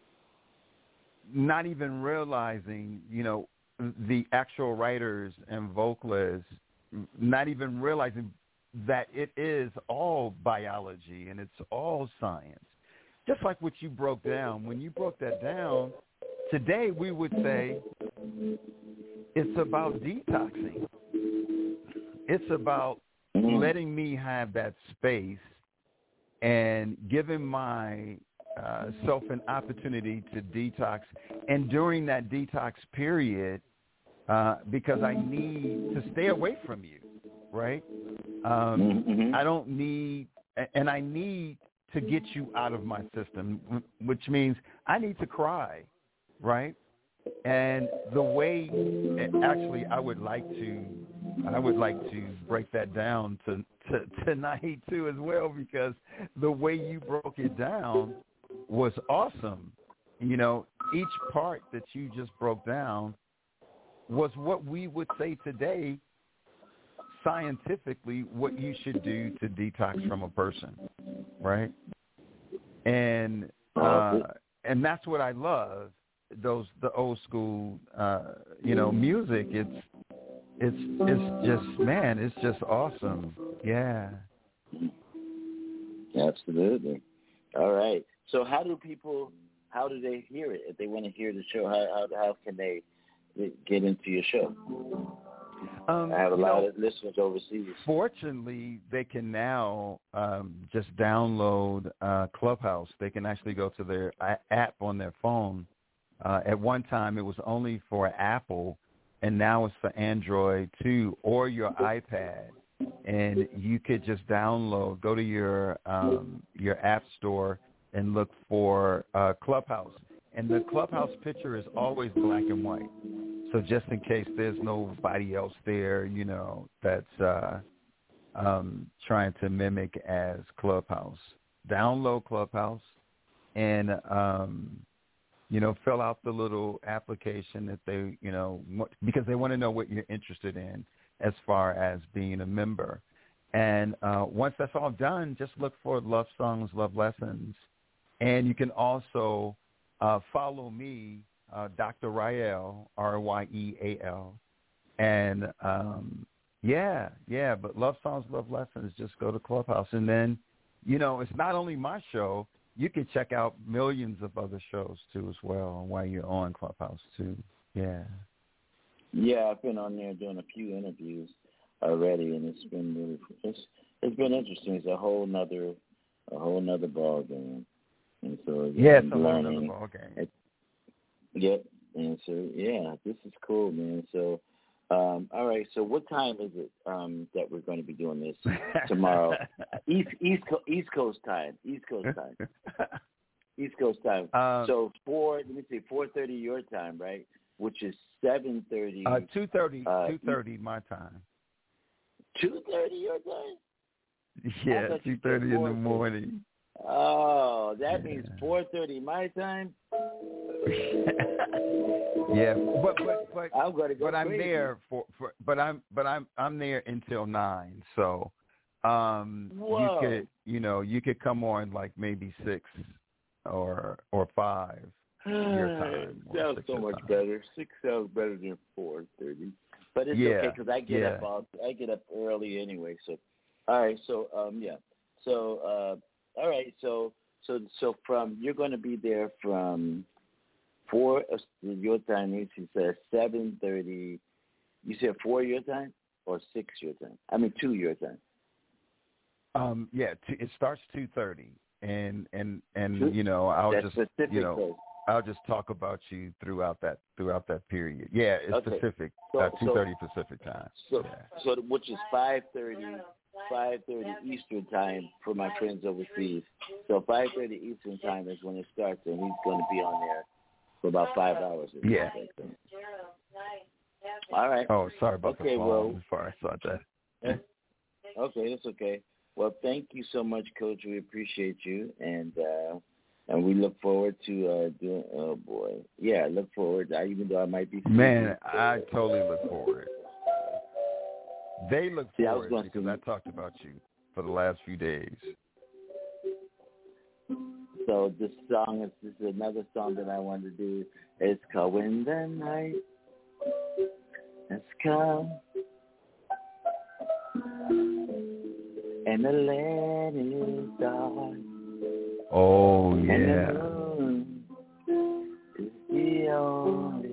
not even realizing, you know, the actual writers and vocalists, not even realizing that it is all biology and it's all science. Just like what you broke down. When you broke that down, today we would say it's about detoxing. It's about letting me have that space and giving my uh, self an opportunity to detox. And during that detox period, uh, because I need to stay away from you, right? Um, Mm-hmm. I don't need, and I need to get you out of my system, which means I need to cry, right? And the way, actually, I would like to, I would like to break that down to, to tonight too as well, because the way you broke it down was awesome. You know, each part that you just broke down was what we would say today, scientifically, what you should do to detox from a person, right? And uh, and that's what I love. Those the old school, uh, you know, music. It's it's it's just man, it's just awesome. Yeah. Absolutely. All right. So how do people? How do they hear it? If they want to hear the show, how how, how can they get into your show? Um, I have a you lot know, of listeners overseas. Fortunately, they can now um, just download uh, Clubhouse. They can actually go to their a- app on their phone. Uh, at one time, it was only for Apple, and now it's for Android too, or your iPad. And you could just download, go to your um, your app store and look for uh, Clubhouse. And the Clubhouse picture is always black and white. So just in case there's nobody else there, you know, that's uh, um, trying to mimic as Clubhouse. Download Clubhouse and, um, you know, fill out the little application that they, you know, because they want to know what you're interested in as far as being a member. And uh, once that's all done, just look for Love Songs, Love Lessons. And you can also uh, follow me, Uh, Doctor Ryel, R Y E A L. And, um, yeah, yeah, but Love Songs, Love Lessons, just go to Clubhouse. And then, you know, it's not only my show. You can check out millions of other shows, too, as well, while you're on Clubhouse, too. Yeah. Yeah, I've been on there doing a few interviews already, and it's been really, it's, it's been interesting. It's a whole nother, a whole nother ball game. And so, yeah, it's a I'm whole nother learning. ball game. It, Yep, and so yeah, this is cool, man. So, um, all right. So, what time is it um, that we're going to be doing this tomorrow? East East Co- East Coast time. East Coast time. East Coast time. Um, so four. Let me see, four thirty your time, right? Which is seven thirty. Uh, two thirty. Uh, Two thirty my time. Two thirty your time. Yeah, two thirty in the morning. Oh, that Yeah. means four thirty my time. Yeah, but but but I'm going to go but I'm crazy. there for, for but I'm but I'm I'm there until nine. So um Whoa. you could you know you could come on like maybe six or or five your time. or Sounds six so your much time. better. Six sounds better than four thirty. But it's Yeah, okay because I get yeah. up all, I get up early anyway. So, all right. So um yeah. So uh all right. So so so from you're going to be there from four uh, your time. You said seven thirty. You said four your time or six your time? I mean two your time. Um yeah, t- it starts two thirty, and and and Two? you know I'll That's just Pacific you know Coast. I'll just talk about you throughout that throughout that period. Yeah, it's Okay. Pacific, So- uh, so- two thirty Pacific time. So, yeah. so which is five thirty, five thirty Eastern time for my friends overseas. So five thirty Eastern time is when it starts, and he's going to be on there for about five hours. Yeah. All right. Oh, sorry about Okay, the phone. well- Sorry, I saw that. Okay, that's okay. Well, thank you so much, Coach. We appreciate you, and uh, and we look forward to uh, doing. Oh boy, yeah, look forward. I, even though I might be Man, I totally look forward. They look See, I was forward going because to- I talked about you for the last few days. So this song is this is another song that I wanted to do. It's called When the Night Has Come and the land is dark. Oh And yeah. the moon is the only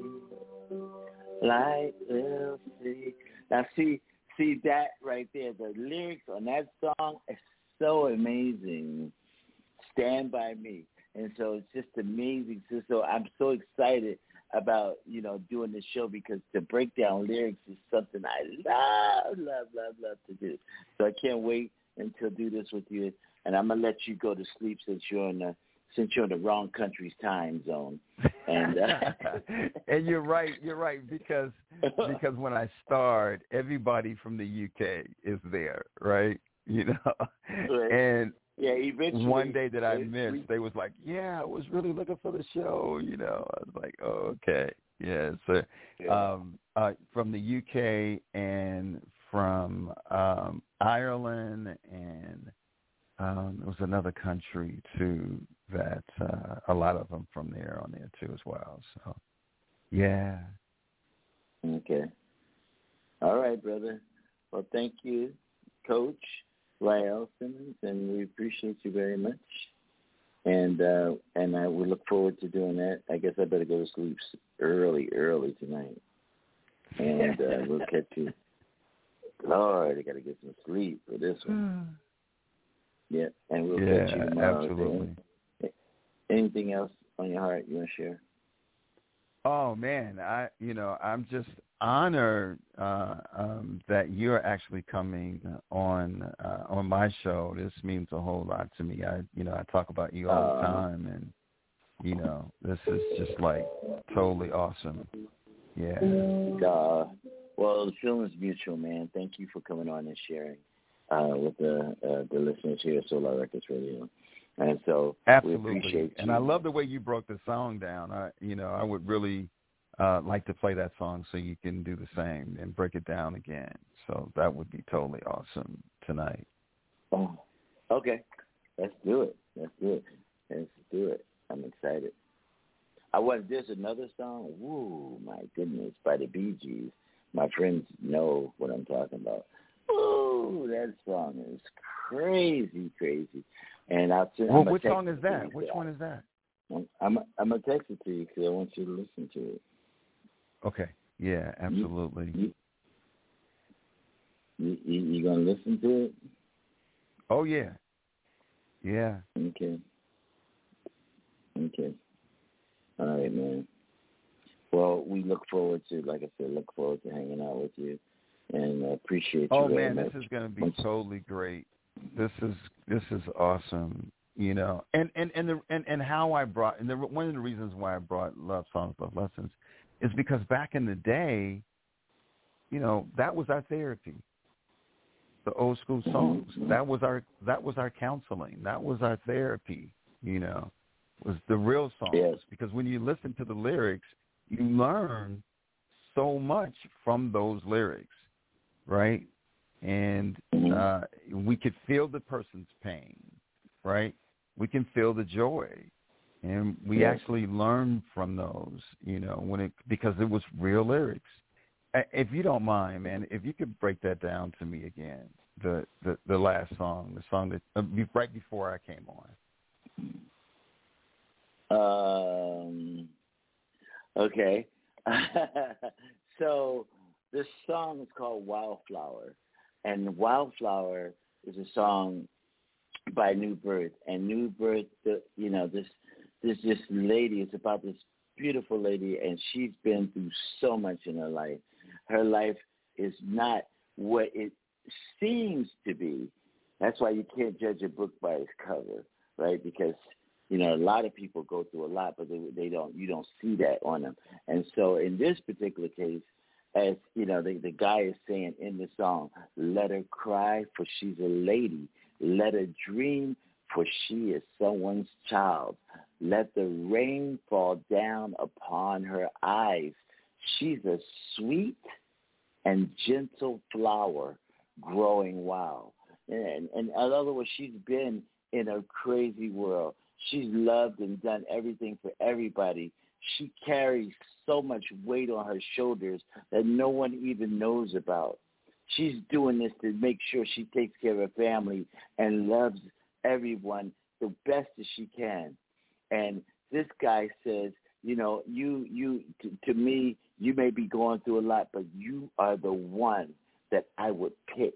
light we'll see. Now see, see that right there. The lyrics on that song is so amazing. Stand by me, and so it's just amazing. So, so I'm so excited about you know doing this show because to break down lyrics is something I love, love, love, love to do. So I can't wait until do this with you. And I'm gonna let you go to sleep since you're in the since you're in the wrong country's time zone. And uh, and you're right, you're right because because when I start, everybody from the U K is there, right? You know, Right. and yeah, eventually one day that I we- missed, we- they was like, "Yeah, I was really looking for the show." You know, I was like, "Oh, okay, yeah." So yeah. um, uh, from the U K and from um, Ireland and Um, there was another country too that uh, a lot of them from there on there too as well. So, yeah. Okay. All right, brother. Well, thank you, Coach Rael Simmons, and we appreciate you very much. And uh, and I will look forward to doing that. I guess I better go to sleep early, early tonight, and uh, we'll catch you. Lord, I got to get some sleep for this one. Yeah, and we'll Yeah, catch you tomorrow. absolutely. Anything else on your heart you want to share? Oh man, I you know I'm just honored uh, um, that you're actually coming on uh, on my show. This means a whole lot to me. I you know I talk about you all the Uh, time, and you know this is just like totally awesome. Yeah. Uh, well, the feeling's mutual, man. Thank you for coming on and sharing uh, with the uh, the listeners here at Solar Records Radio. And so Absolutely. we appreciate you. And I love the way you broke the song down. I, you know, I would really uh, like to play that song so you can do the same and break it down again. So that would be totally awesome tonight. Oh, okay. Let's do it. Let's do it. Let's do it. I'm excited. I want. There's another song. Woo, my goodness, by the Bee Gees. My friends know what I'm talking about. Ooh, that song is crazy, crazy. And I'll send. Well, I'm which text song is it to that? you. Which one is that? I'm I'm, I'm gonna text it to you because I want you to listen to it. Okay. Yeah, absolutely. You, you, you, you gonna listen to it? Oh yeah. Yeah. Okay. Okay. All right, man. Well, we look forward to, like I said, look forward to hanging out with you, and uh, appreciate you. Oh very man, much. this is going to be totally great. This is this is awesome. You know, and and and the and, and how I brought and the, one of the reasons why I brought Love Songs, Love Lessons is because back in the day, you know, that was our therapy. The old school songs. Mm-hmm. That was our that was our counseling. That was our therapy. You know, was the real songs. Yes. Because when you listen to the lyrics, you learn so much from those lyrics, right? And uh, we could feel the person's pain, right? We can feel the joy, and we Yes. actually learn from those, you know, when it because it was real lyrics. If you don't mind, man, if you could break that down to me again, the the, the last song, the song that uh, right before I came on. Um. Okay. So this song is called Wildflower, and Wildflower is a song by New Birth, and New Birth, the, you know, this this this lady. It's about this beautiful lady, and she's been through so much in her life. Her life is not what it seems to be. That's why you can't judge a book by its cover, right? Because, you know, a lot of people go through a lot, but they, they don't. You don't see that on them. And so in this particular case, as, you know, the, the guy is saying in the song, let her cry, for she's a lady. Let her dream, for she is someone's child. Let the rain fall down upon her eyes. She's a sweet and gentle flower growing wild. And, and in other words, she's been in a crazy world. She's loved and done everything for everybody. She carries so much weight on her shoulders that no one even knows about. She's doing this to make sure she takes care of her family and loves everyone the best as she can. And this guy says, you know, you, you, to, to me, you may be going through a lot, but you are the one that I would pick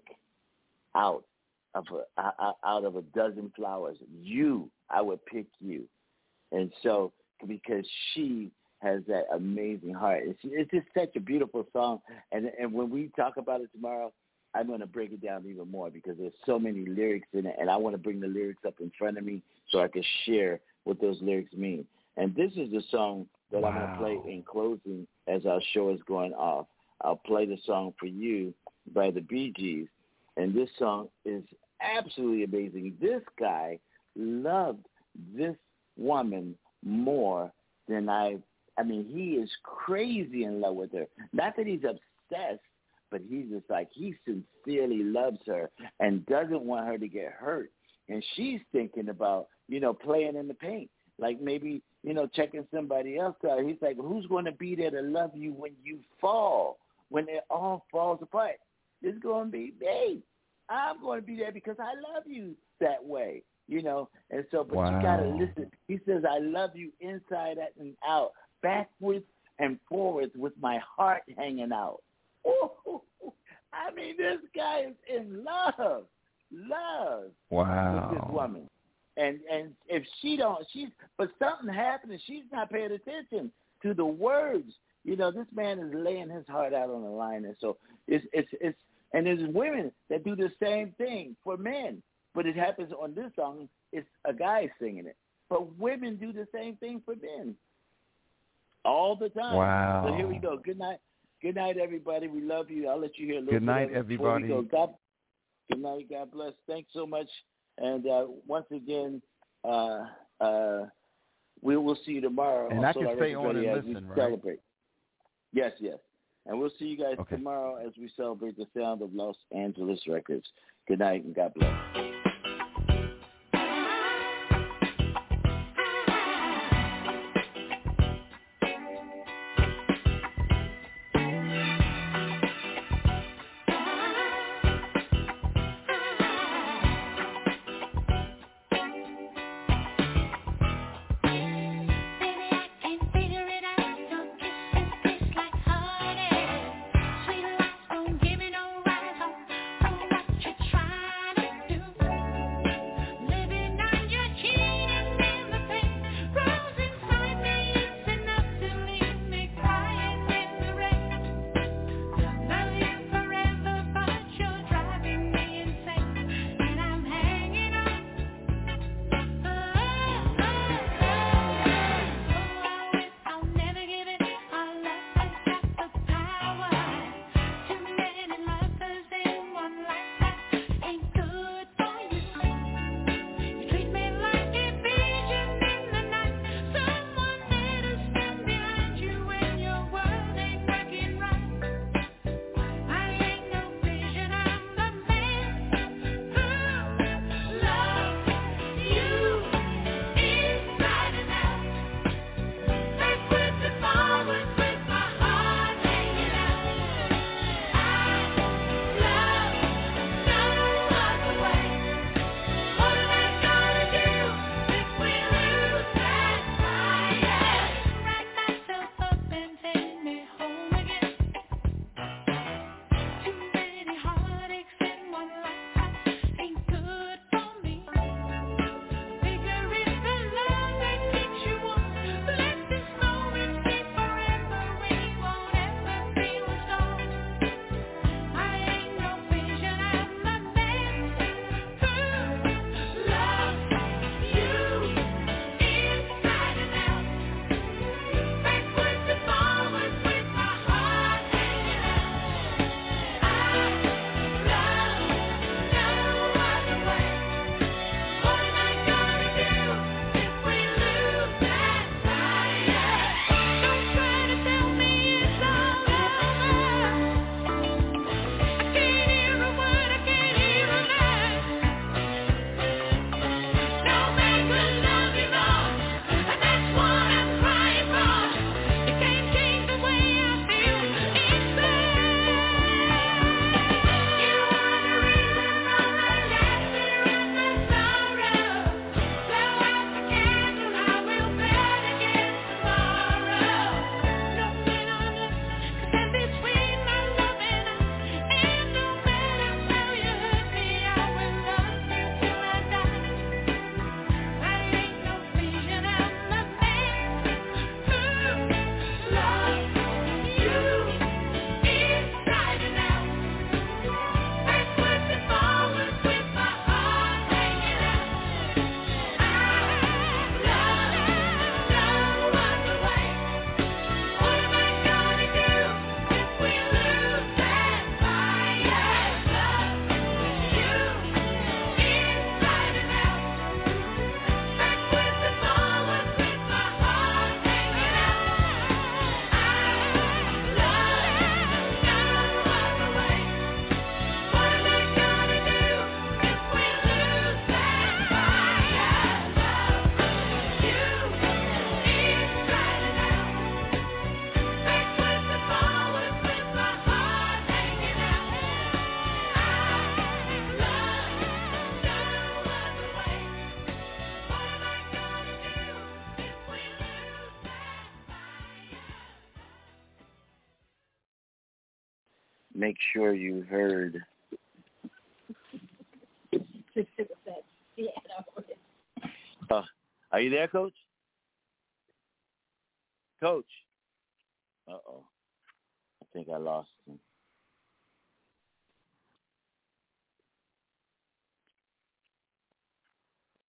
out of a, out of a dozen flowers. You, I would pick you. And so, because she has that amazing heart. It's, it's just such a beautiful song. And and when we talk about it tomorrow, I'm going to break it down even more because there's so many lyrics in it, and I want to bring the lyrics up in front of me so I can share what those lyrics mean. And this is the song that wow. I'm going to play in closing as our show is going off. I'll play the song For You by the Bee Gees, and this song is absolutely amazing. This guy loved this woman more than I, I mean, he is crazy in love with her. Not that he's obsessed, but he's just like, he sincerely loves her and doesn't want her to get hurt. And she's thinking about, you know, playing in the paint, like maybe, you know, checking somebody else out. He's like, who's going to be there to love you when you fall, when it all falls apart? It's going to be me. I'm going to be there because I love you that way. You know, and so, but wow. you got to listen. He says, I love you inside and out, backwards and forwards with my heart hanging out. Ooh, I mean, this guy is in love, love wow. with this woman. And and if she don't, she's, but something happened and she's not paying attention to the words. You know, this man is laying his heart out on the line. And so it's, it's, it's, and there's women that do the same thing for men. But it happens on this song, it's a guy singing it. But women do the same thing for men all the time. Wow. So here we go. Good night. Good night, everybody. We love you. I'll let you hear a little Good night, bit of it everybody. before we go. God, good night. God bless. Thanks so much. And uh, once again, uh, uh, we will see you tomorrow. And I can stay on and listen, right? Celebrate. Yes, yes. And we'll see you guys okay. tomorrow as we celebrate the sound of Los Angeles Records. Good night and God bless. Sweet lies won't give me no rise on what you're trying to do. make sure you heard. Uh, are you there, Coach? Coach? Uh-oh. I think I lost him.